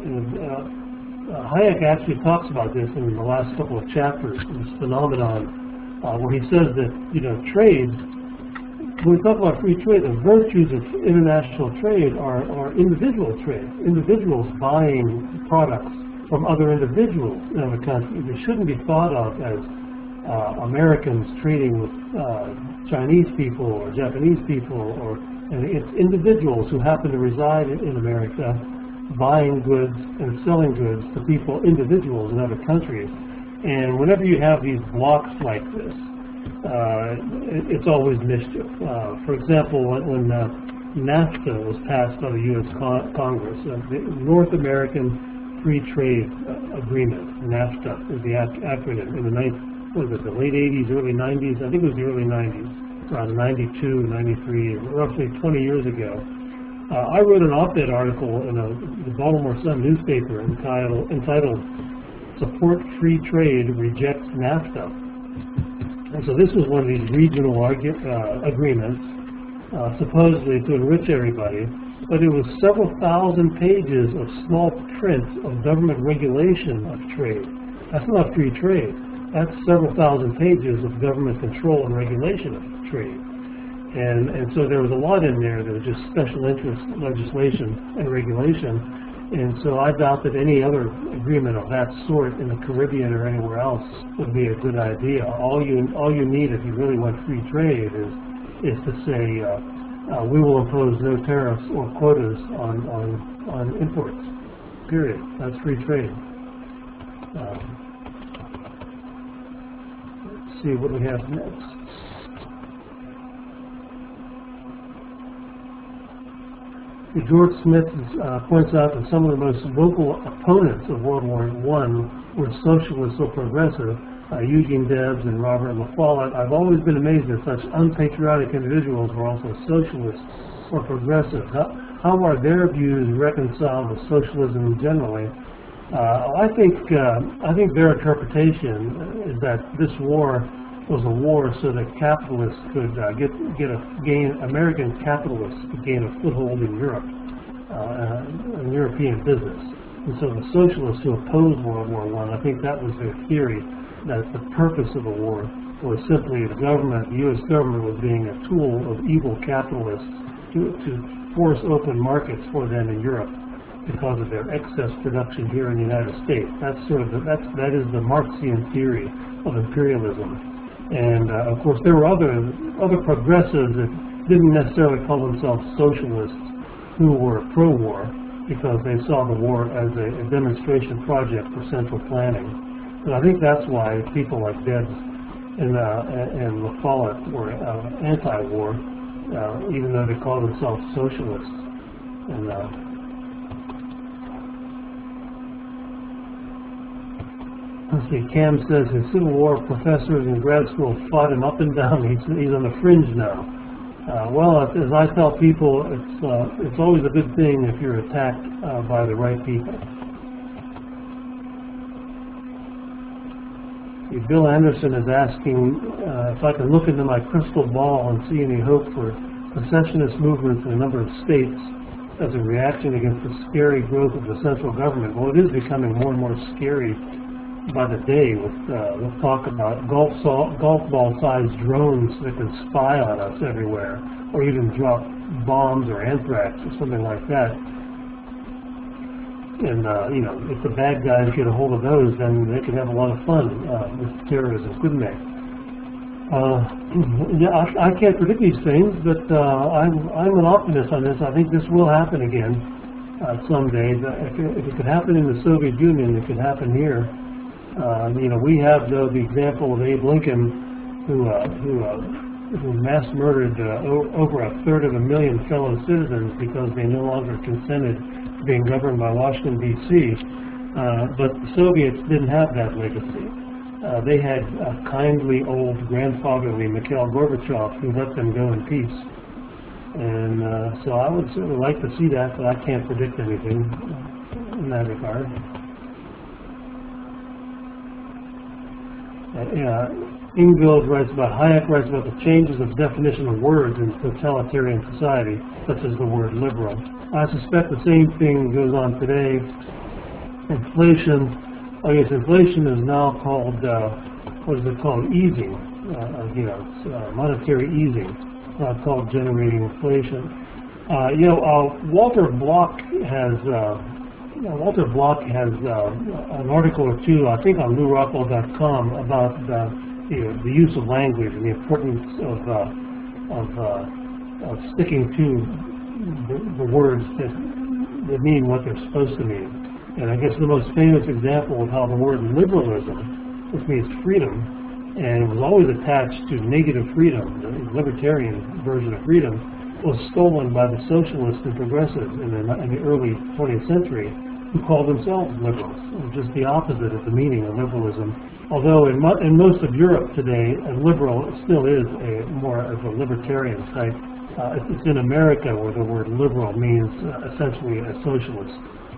Hayek actually talks about this in the last couple of chapters, this phenomenon, where he says that, trade, when we talk about free trade, the virtues of international trade are individual trade, individuals buying products from other individuals in other countries. They shouldn't be thought of as Americans trading with Chinese people or Japanese people, and it's individuals who happen to reside in America buying goods and selling goods to people, individuals in other countries. And whenever you have these blocks like this, it's always mischief. For example, when NAFTA was passed by the U.S. Congress, the North American Free Trade Agreement, NAFTA is the acronym, in the late 80s, early 90s, I think it was the early 90s, around 92, 93, roughly 20 years ago. I wrote an op-ed article in the Baltimore Sun newspaper entitled Support Free Trade Rejects NAFTA. And so this was one of these regional agreements, supposedly to enrich everybody, but it was several thousand pages of small print of government regulation of trade. That's not free trade. That's several thousand pages of government control and regulation of trade. And so there was a lot in there that was just special interest legislation and regulation. And so I doubt that any other agreement of that sort in the Caribbean or anywhere else would be a good idea. All you need if you really want free trade is to say we will impose no tariffs or quotas on imports. Period. That's free trade. Let's see what we have next. George Smith points out that some of the most vocal opponents of World War I were socialists or progressive, Eugene Debs and Robert La Follette. I've always been amazed that such unpatriotic individuals were also socialists or progressive. How are their views reconciled with socialism generally? I think their interpretation is that this war was a war so that capitalists could American capitalists could gain a foothold in Europe, in European business. And so the socialists who opposed World War I think that was their theory, that the purpose of the war was simply the U.S. government was being a tool of evil capitalists to force open markets for them in Europe. because of their excess production here in the United States. That's sort of that is the Marxian theory of imperialism. And of course, there were other progressives that didn't necessarily call themselves socialists who were pro-war because they saw the war as a demonstration project for central planning. And I think that's why people like Debs and La Follette were anti-war, even though they call themselves socialists. And let's see, Cam says his Civil War professors in grad school fought him up and down. He's on the fringe now. Well, as I tell people, it's always a good thing if you're attacked by the right people. Bill Anderson is asking if I can look into my crystal ball and see any hope for secessionist movements in a number of states as a reaction against the scary growth of the central government. Well, it is becoming more and more scary by the day with talk about golf ball-sized drones that can spy on us everywhere, or even drop bombs or anthrax or something like that. And you know, if the bad guys get a hold of those, then they can have a lot of fun with terrorism, couldn't they? Yeah, I can't predict these things, but I'm an optimist on this. I think this will happen again someday. If it could happen in the Soviet Union, it could happen here. You know, we have though the example of Abe Lincoln, who mass murdered over 1/3 fellow citizens because they no longer consented to being governed by Washington D.C. But the Soviets didn't have that legacy. They had a kindly old grandfatherly Mikhail Gorbachev who let them go in peace. And so I would certainly like to see that, but I can't predict anything in that regard. Ingvild writes about, Hayek writes about the changes of definition of words in totalitarian society, such as the word liberal. I suspect the same thing goes on today. Inflation, I guess inflation is now called, what is it called, easing, you know, it's, monetary easing. It's not called generating inflation. You know, Walter Block has an article or two, I think on LouRockwell.com, about the use of language and the importance of sticking to the words that mean what they're supposed to mean. And I guess the most famous example of how the word liberalism, which means freedom, and it was always attached to negative freedom, the libertarian version of freedom, was stolen by the socialists and progressives in the early 20th century, who called themselves liberals. It was just the opposite of the meaning of liberalism. Although in most of Europe today, a liberal still is more of a libertarian type. It's in America where the word liberal means essentially a socialist.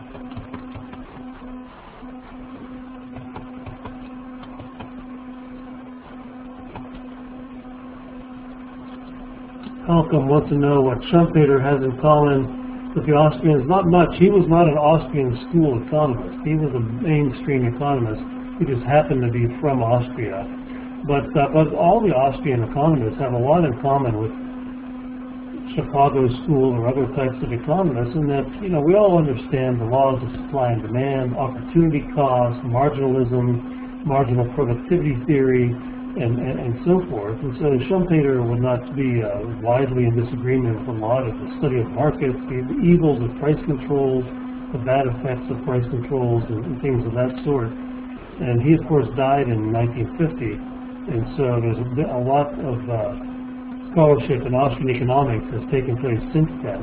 Malcolm wants to know what Schumpeter has in common with the Austrians. Not much. He was not an Austrian school economist. He was a mainstream economist who just happened to be from Austria. But all the Austrian economists have a lot in common with Chicago School or other types of economists, in that, you know, we all understand the laws of supply and demand, opportunity cost, marginalism, marginal productivity theory, and so forth. And so Schumpeter would not be widely in disagreement with a lot of the study of markets, the evils of price controls, the bad effects of price controls, and things of that sort. And he, of course, died in 1950. And so there's a lot of scholarship in Austrian economics has taken place since then.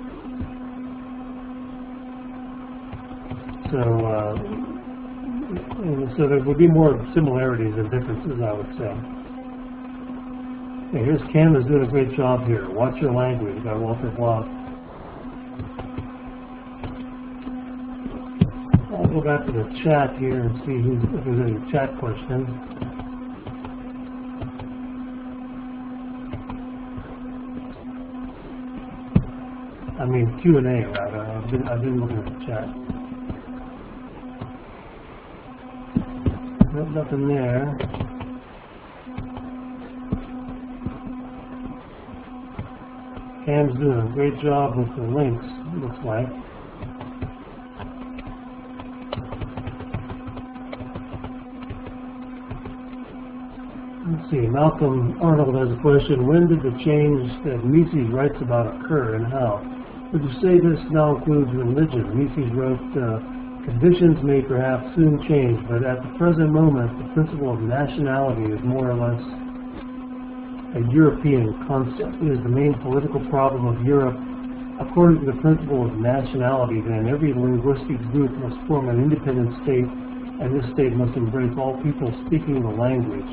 So there would be more similarities than differences, I would say. Okay, here's Cam is doing a great job here. Watch Your Language by Walter Block. I'll go back to the chat here and see if there's any chat questions. I mean Q&A rather. I've been looking at the chat. Nope, nothing there. Cam's doing a great job with the links, looks like. Let's see, Malcolm Arnold has a question. When did the change that Mises writes about occur and how? Would you say this now includes religion? Mises wrote, conditions may perhaps soon change, but at the present moment, the principle of nationality is more or less a European concept. It is the main political problem of Europe. According to the principle of nationality, then, every linguistic group must form an independent state, and this state must embrace all people speaking the language.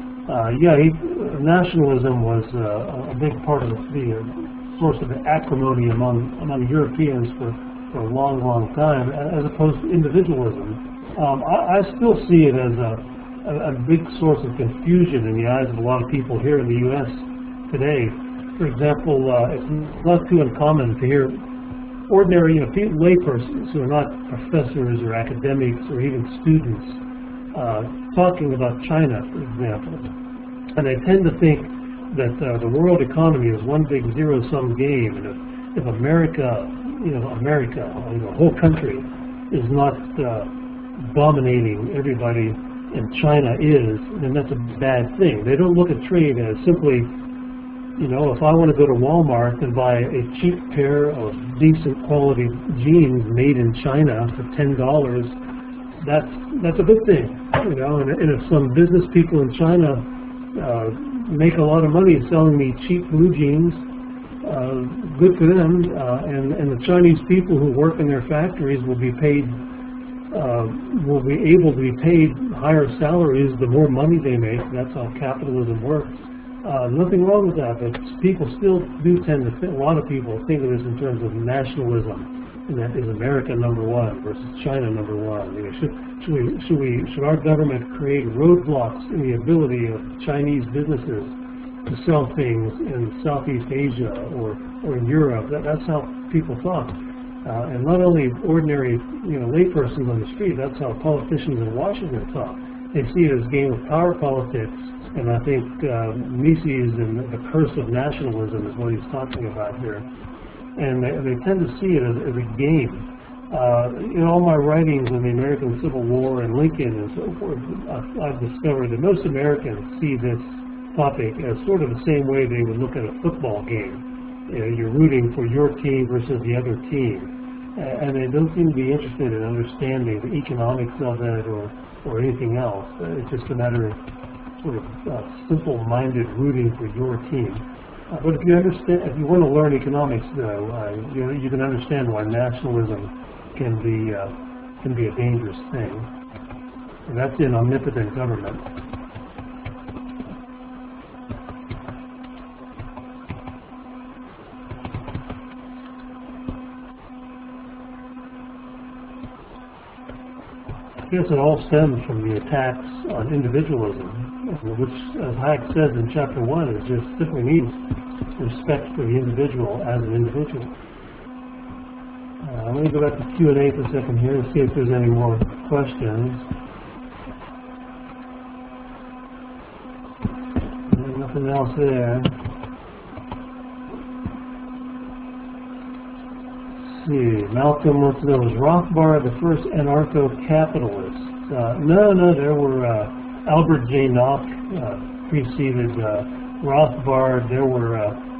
Nationalism was a big part of the source of acrimony among Europeans for a long, long time, as opposed to individualism. I still see it as a big source of confusion in the eyes of a lot of people here in the U.S. today. For example, it's not too uncommon to hear ordinary, laypersons who are not professors or academics or even students talking about China, for example. And they tend to think that the world economy is one big zero-sum game, and if America, the whole country, is not dominating everybody, and China is, then that's a bad thing. They don't look at trade as simply, if I want to go to Walmart and buy a cheap pair of decent quality jeans made in China for $10, that's a good thing, And if some business people in China make a lot of money selling me cheap blue jeans, good for them. And the Chinese people who work in their factories will be able to be paid higher salaries the more money they make. That's how capitalism works. Nothing wrong with that, but people still do tend to think, a lot of people think of this in terms of nationalism, and that is America number one versus China number one. Should our government create roadblocks in the ability of Chinese businesses to sell things in Southeast Asia or in Europe? That's how people thought. And not only ordinary, laypersons on the street, that's how politicians in Washington thought. They see it as a game of power politics. And I think Mises and the curse of nationalism is what he's talking about here. And they tend to see it as a game. In all my writings on the American Civil War and Lincoln and so forth, I've discovered that most Americans see this topic as sort of the same way they would look at a football game. You're rooting for your team versus the other team. And they don't seem to be interested in understanding the economics of it or anything else. It's just a matter of sort of simple-minded rooting for your team. But if you want to learn economics, though, you can understand why nationalism can be a dangerous thing. And that's in omnipotent government. I guess it all stems from the attacks on individualism, which, as Hayek says in Chapter 1, is just simply means respect for the individual as an individual. Let me go back to Q&A for a second here and see if there's any more questions. Nothing else there. Malcolm wants to know, was Rothbard the first anarcho-capitalist? No, there were Albert J. Nock preceded Rothbard. There were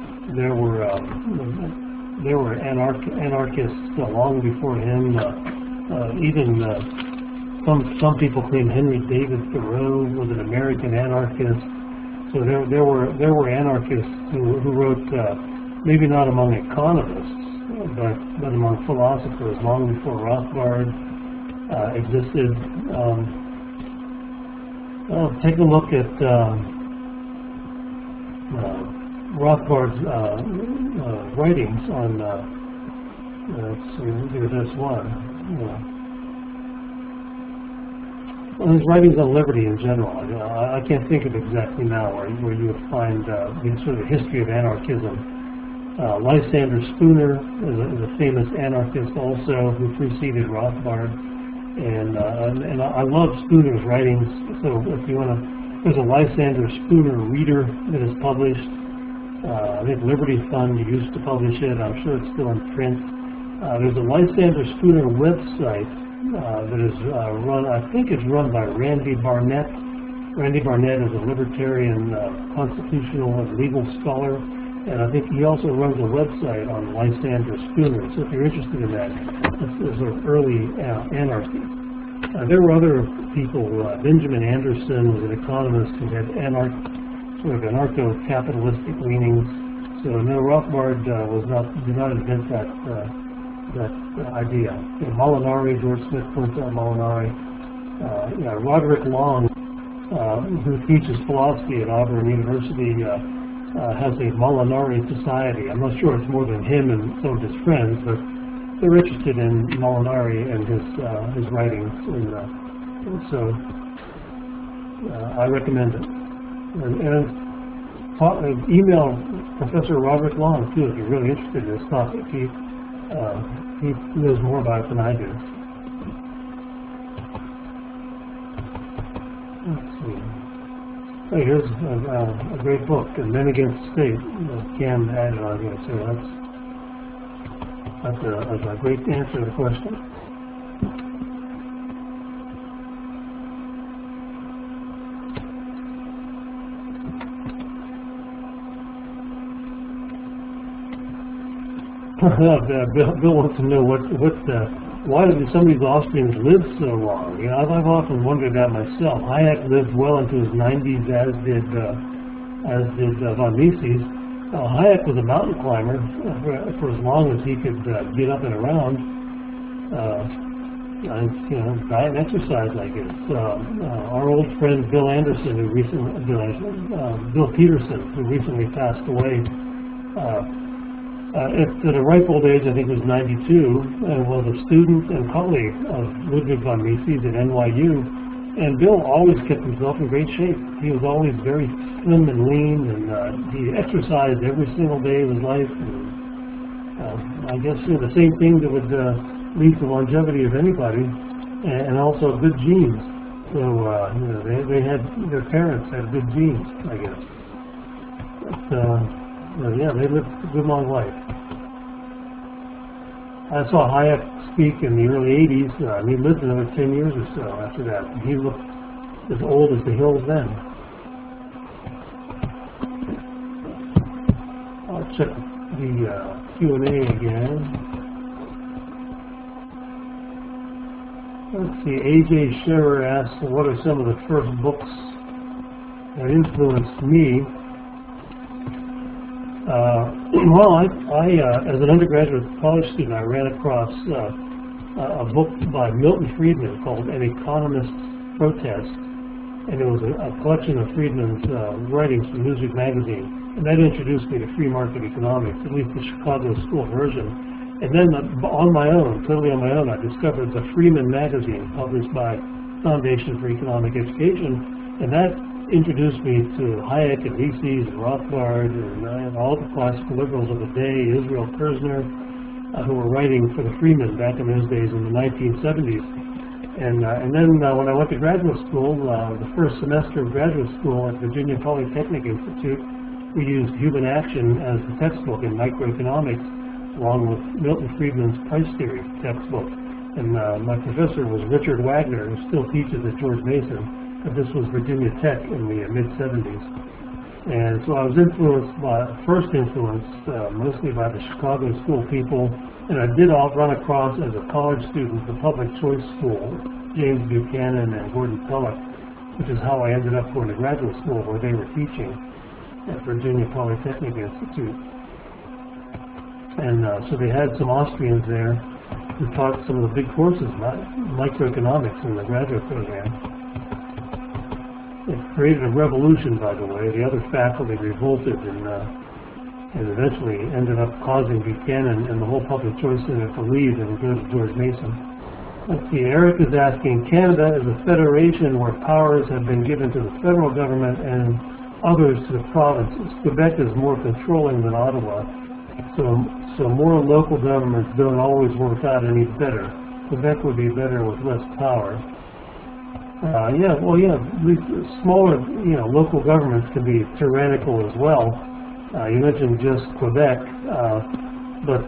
anarchists long before him. Even some people claim Henry David Thoreau was an American anarchist. So there were anarchists who wrote, maybe not among economists, but among philosophers long before Rothbard existed. Take a look at Rothbard's writings on, let's see, look at this one. Well, his writings on liberty in general. I can't think of exactly now where you would find sort of the history of anarchism. Lysander Spooner is a famous anarchist also who preceded Rothbard, and I love Spooner's writings. So if you want to, there's a Lysander Spooner reader that is published. I think Liberty Fund used to publish it. I'm sure it's still in print. There's a Lysander Spooner website that is run. I think it's run by Randy Barnett, Randy Barnett is a libertarian constitutional and legal scholar, and I think he also runs a website on Lysander Spooner. So if you're interested in that, this is sort of early anarchy. There were other people. Benjamin Anderson was an economist who had sort of anarcho-capitalistic leanings. So no, Rothbard did not invent that idea. Molinari, George Smith points out Molinari. Roderick Long, who teaches philosophy at Auburn University, has a Molinari society. I'm not sure it's more than him and some of his friends, but they're interested in Molinari and his writings, and so I recommend it. And email Professor Roderick Long too if you're really interested in this topic. He knows more about it than I do. Let's see. Oh, here's a great book, And Men Against the State. Cam added on here, so that's a great answer to the question. Bill wants to know why did some of these Austrians live so long? I've often wondered that myself. Hayek lived well into his 90s, as did von Mises. Hayek was a mountain climber for as long as he could get up and around. Diet and exercise, I guess. Our old friend Bill Peterson, who recently passed away. At a ripe old age, I think he was 92, and was a student and colleague of Ludwig von Mises at NYU. And Bill always kept himself in great shape. He was always very slim and lean, and he exercised every single day of his life. And, I guess the same thing that would lead to longevity of anybody, and also good genes. So they had, their parents had good genes, I guess. But, yeah, they lived a good long life. I saw Hayek speak in the early 80s. He lived another 10 years or so after that. He looked as old as the hills then. I'll check the Q&A again. Let's see, A.J. Scherer asks, what are some of the first books that influenced me? Well, I as an undergraduate college student, I ran across a book by Milton Friedman called An Economist's Protest, and it was a collection of Friedman's writings from Newsweek magazine, and that introduced me to free market economics, at least the Chicago School version. And then on my own, totally on my own, I discovered the Freeman magazine published by Foundation for Economic Education, and that introduced me to Hayek and Mises and Rothbard and all the classical liberals of the day, Israel Kirzner, who were writing for the Freeman back in those days in the 1970s. And then when I went to graduate school, the first semester of graduate school at Virginia Polytechnic Institute, we used Human Action as the textbook in microeconomics, along with Milton Friedman's Price Theory textbook. And my professor was Richard Wagner, who still teaches at George Mason. This was Virginia Tech in the mid-70s. And so I was first influenced mostly by the Chicago School people, and I did run across as a college student the public choice school, James Buchanan and Gordon Pellock, which is how I ended up going to graduate school where they were teaching at Virginia Polytechnic Institute. And so they had some Austrians there who taught some of the big courses, microeconomics in the graduate program. It created a revolution, by the way. The other faculty revolted and eventually ended up causing Buchanan and the whole public choice center to leave and go to George Mason. Let's see, Eric is asking, Canada is a federation where powers have been given to the federal government and others to the provinces. Quebec is more controlling than Ottawa, so more local governments don't always work out any better. Quebec would be better with less power. Smaller, local governments can be tyrannical as well. You mentioned just Quebec, but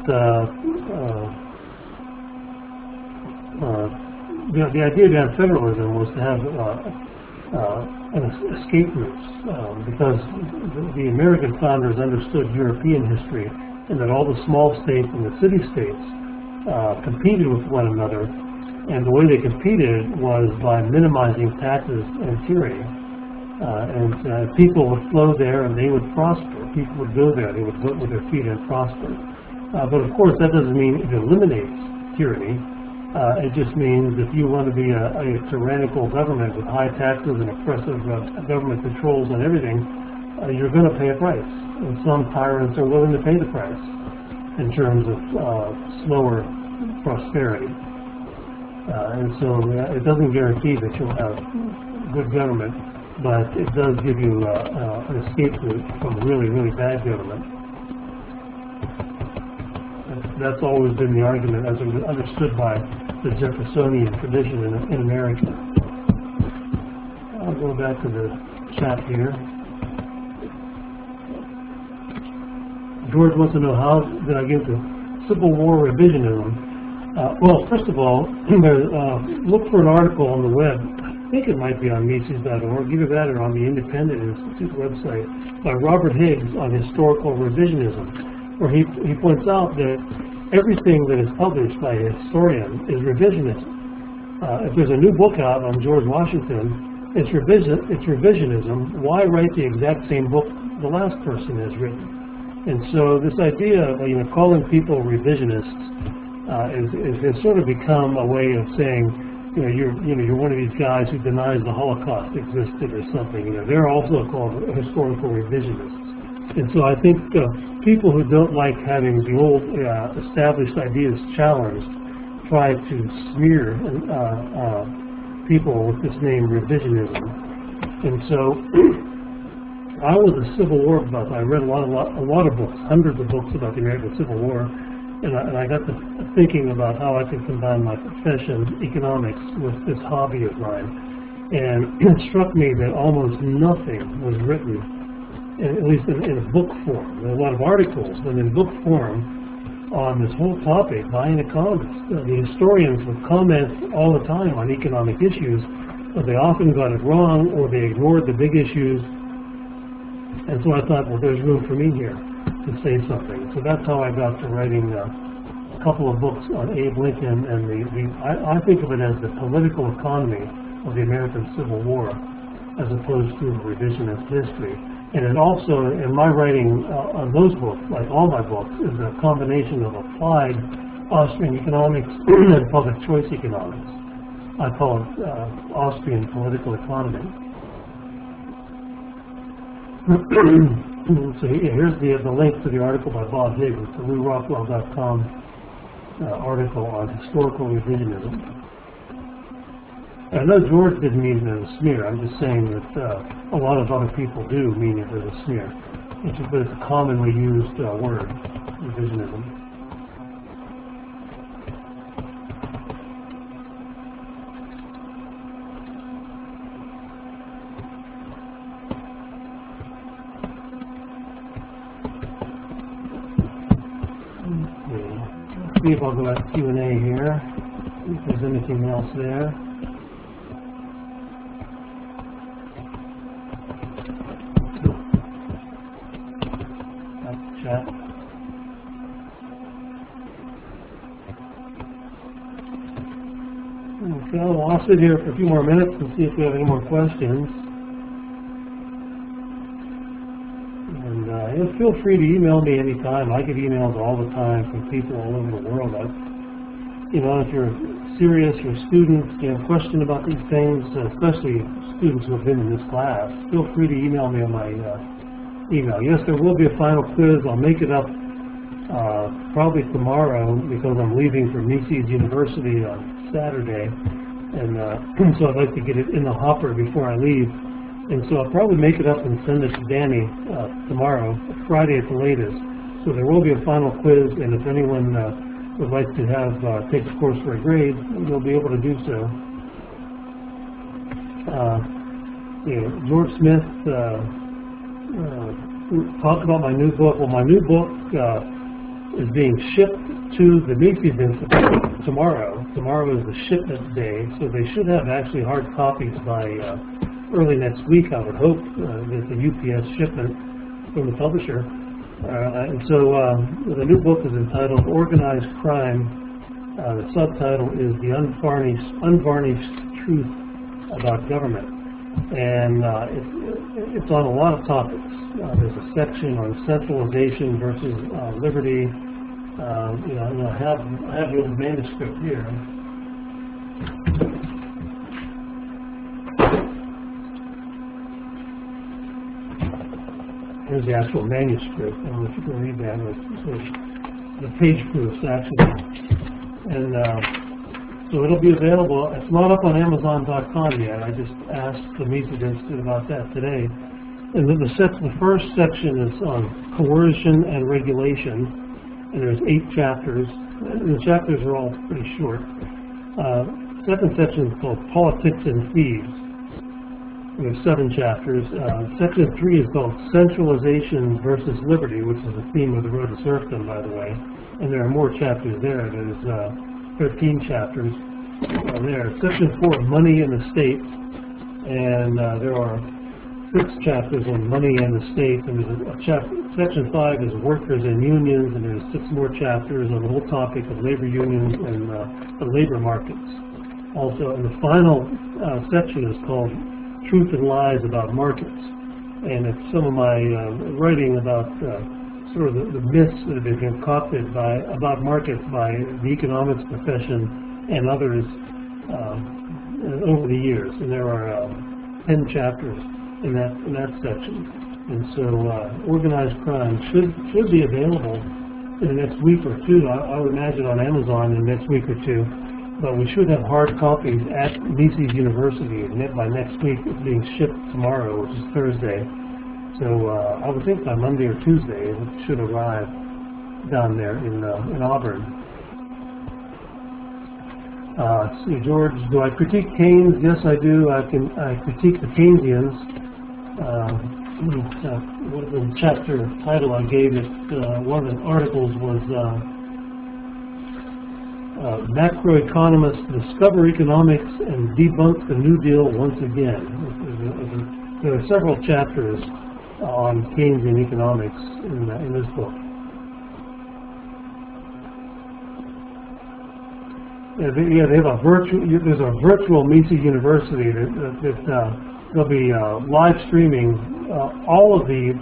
the idea behind federalism was to have and escape routes, because the American founders understood European history and that all the small states and the city-states competed with one another, and the way they competed was by minimizing taxes and tyranny. People would flow there and they would prosper. People would go there, they would vote with their feet and prosper. But of course that doesn't mean it eliminates tyranny. It just means if you want to be a tyrannical government with high taxes and oppressive government controls on everything, you're going to pay a price. And some tyrants are willing to pay the price in terms of slower prosperity. And so it doesn't guarantee that you'll have good government, but it does give you an escape route from really, really bad government. That's always been the argument as it was understood by the Jeffersonian tradition in America. I'll go back to the chat here. George wants to know, how did I get to Civil War revisionism? Well, first of all, look for an article on the web. I think it might be on Mises.org, either that or on the Independent Institute website, by Robert Higgs on historical revisionism, where he points out that everything that is published by a historian is revisionism. If there's a new book out on George Washington, it's revisionism. Why write the exact same book the last person has written? And so this idea of calling people revisionists has sort of become a way of saying, you're one of these guys who denies the Holocaust existed or something. They're also called historical revisionists. And so I think people who don't like having the old established ideas challenged try to smear people with this name revisionism. And so I was a Civil War buff. I read a lot of books, hundreds of books about the American Civil War, and I got to thinking about how I could combine my profession, economics, with this hobby of mine. And it struck me that almost nothing was written, at least in a book form. There are a lot of articles, but in book form on this whole topic by an economist. The historians would comment all the time on economic issues, but they often got it wrong or they ignored the big issues. And so I thought, well, there's room for me here to say something. So that's how I got to writing a couple of books on Abe Lincoln, and I think of it as the political economy of the American Civil War, as opposed to revisionist history. And it also, in my writing on those books, like all my books, is a combination of applied Austrian economics and public choice economics. I call it Austrian political economy. So here's the link to the article by Bob Higgs. It's the LouRockwell.com article on historical revisionism. I know George didn't mean it as a smear. I'm just saying that a lot of other people do mean it as a smear. But it's a commonly used word, revisionism. See if I'll go back to Q&A here, if there's anything else there. Back to chat. Okay, well, I'll sit here for a few more minutes and see if we have any more questions. Feel free to email me anytime. I get emails all the time from people all over the world. If you're serious, you're students, you have a question about these things, especially students who have been in this class, feel free to email me on my email. Yes, there will be a final quiz. I'll make it up probably tomorrow because I'm leaving for Mises University on Saturday. And so I'd like to get it in the hopper before I leave. And so I'll probably make it up and send it to Danny tomorrow, Friday at the latest. So there will be a final quiz, and if anyone would like to have take the course for a grade, they'll be able to do so. George Smith talked about my new book. Well, my new book is being shipped to the Mises Institute tomorrow. Tomorrow is the shipment day, so they should have actually hard copies by early next week, I would hope, with the UPS shipment from the publisher. And so the new book is entitled Organized Crime. The subtitle is The Unvarnished Truth About Government. And it's on a lot of topics. There's a section on centralization versus liberty. I have the old manuscript here. Here's the actual manuscript. I don't know if you can read that. It's the page proofs, actually. And so it'll be available. It's not up on Amazon.com yet. I just asked the Mises Institute about that today. And then the first section is on coercion and regulation. And there's 8 chapters. And the chapters are all pretty short. Second section is called Politics and Thieves. We have 7 chapters. Section 3 is called Centralization versus Liberty, which is the theme of the Road to Serfdom, by the way. And there are more chapters there. There's 13 chapters there. Section 4, Money and the State. And there are 6 chapters on money and the state. And there's a chapter. Section 5 is Workers and Unions. And there's 6 more chapters on the whole topic of labor unions and the labor markets. Also, and the final section is called Truth and Lies About Markets. And it's some of my writing about sort of the myths that have been concocted about markets by the economics profession and others over the years. And there are 10 chapters in that section. And so organized crime should be available in the next week or two. I would imagine on Amazon in the next week or two. But we should have hard copies at Mises University, and by next week it's being shipped tomorrow, which is Thursday. So I would think by Monday or Tuesday it should arrive down there in Auburn. Let's see, George, do I critique Keynes? Yes, I do. I critique the Keynesians. What the chapter title I gave it, one of the articles was Macroeconomists Discover Economics and Debunk the New Deal Once Again. There are several chapters on Keynesian economics in this book. Yeah, they have a virtual. There's a virtual Mises University that they'll be live streaming all of the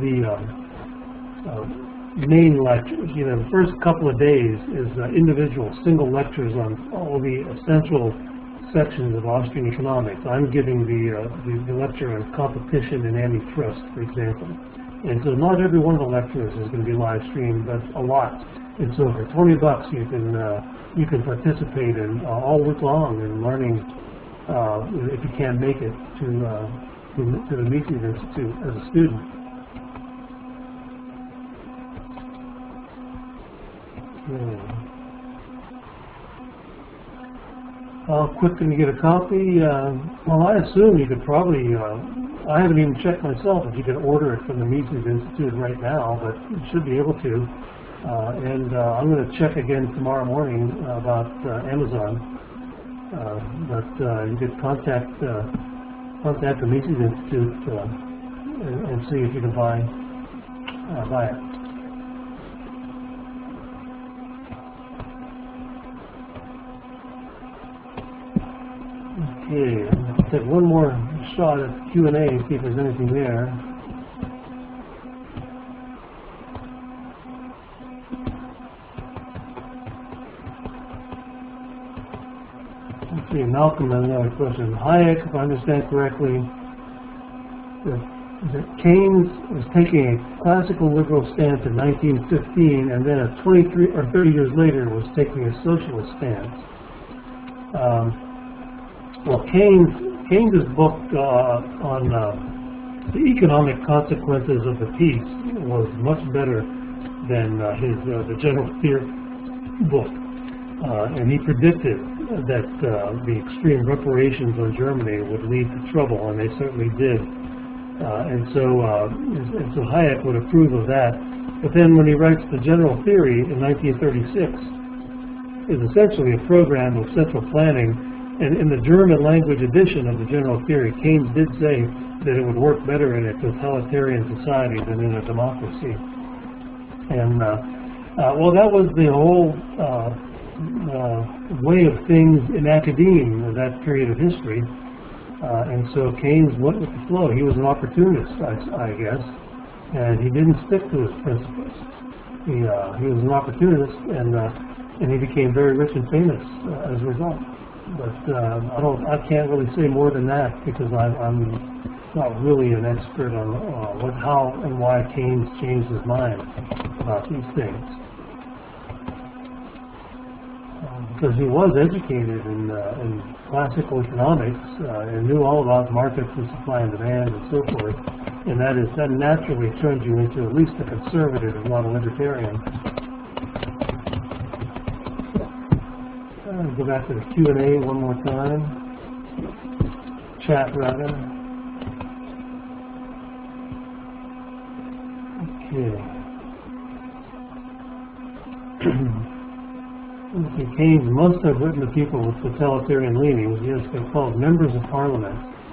main lectures. The first couple of days is individual single lectures on all the essential sections of Austrian economics. I'm giving the lecture on competition and antitrust, for example. And so not every one of the lectures is going to be live streamed, but a lot. And so for $20 you can participate in all week long in learning, if you can't make it to the Mises Institute as a student. How quick can you get a copy? Well, I assume you could probably, I haven't even checked myself if you can order it from the Mises Institute right now, but you should be able to. And I'm going to check again tomorrow morning about Amazon. But you could contact the Mises Institute and see if you can buy it. Okay, I'll take one more shot at Q&A and see if there's anything there. Let's see, Malcolm has another question. Hayek, if I understand correctly, that Keynes was taking a classical liberal stance in 1915, and then 23 or 30 years later was taking a socialist stance. Well, Keynes's book on the economic consequences of the peace was much better than the General Theory book, and he predicted that the extreme reparations on Germany would lead to trouble, and they certainly did. And so Hayek would approve of that. But then when he writes the General Theory in 1936, is essentially a program of central planning And in the German language edition of the general theory, Keynes did say that it would work better in a totalitarian society than in a democracy. And well, that was the whole way of things in academia in that period of history. And so Keynes went with the flow. He was an opportunist, I guess, and he didn't stick to his principles. He was an opportunist, and he became very rich and famous as a result. But I can't really say more than that because I'm not really an expert on how and why Keynes changed his mind about these things. Because he was educated in classical economics and knew all about markets and supply and demand and so forth, and that naturally turns you into at least a conservative, if not a libertarian. Go back to the Q&A one more time. Chat, rather. Okay. Keynes must have written to people with totalitarian leanings. Yes, they're called members of parliament.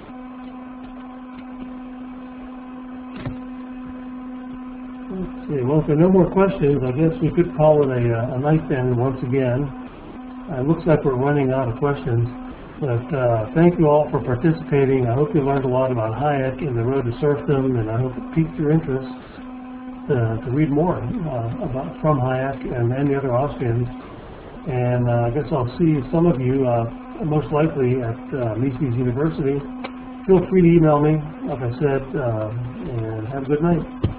Let's see. Well, if there are no more questions, I guess we could call it a night then once again. It looks like we're running out of questions, but thank you all for participating. I hope you learned a lot about Hayek and the road to serfdom, and I hope it piqued your interest to read more from Hayek and the other Austrians. And I guess I'll see some of you most likely at Mises University. Feel free to email me, like I said, and have a good night.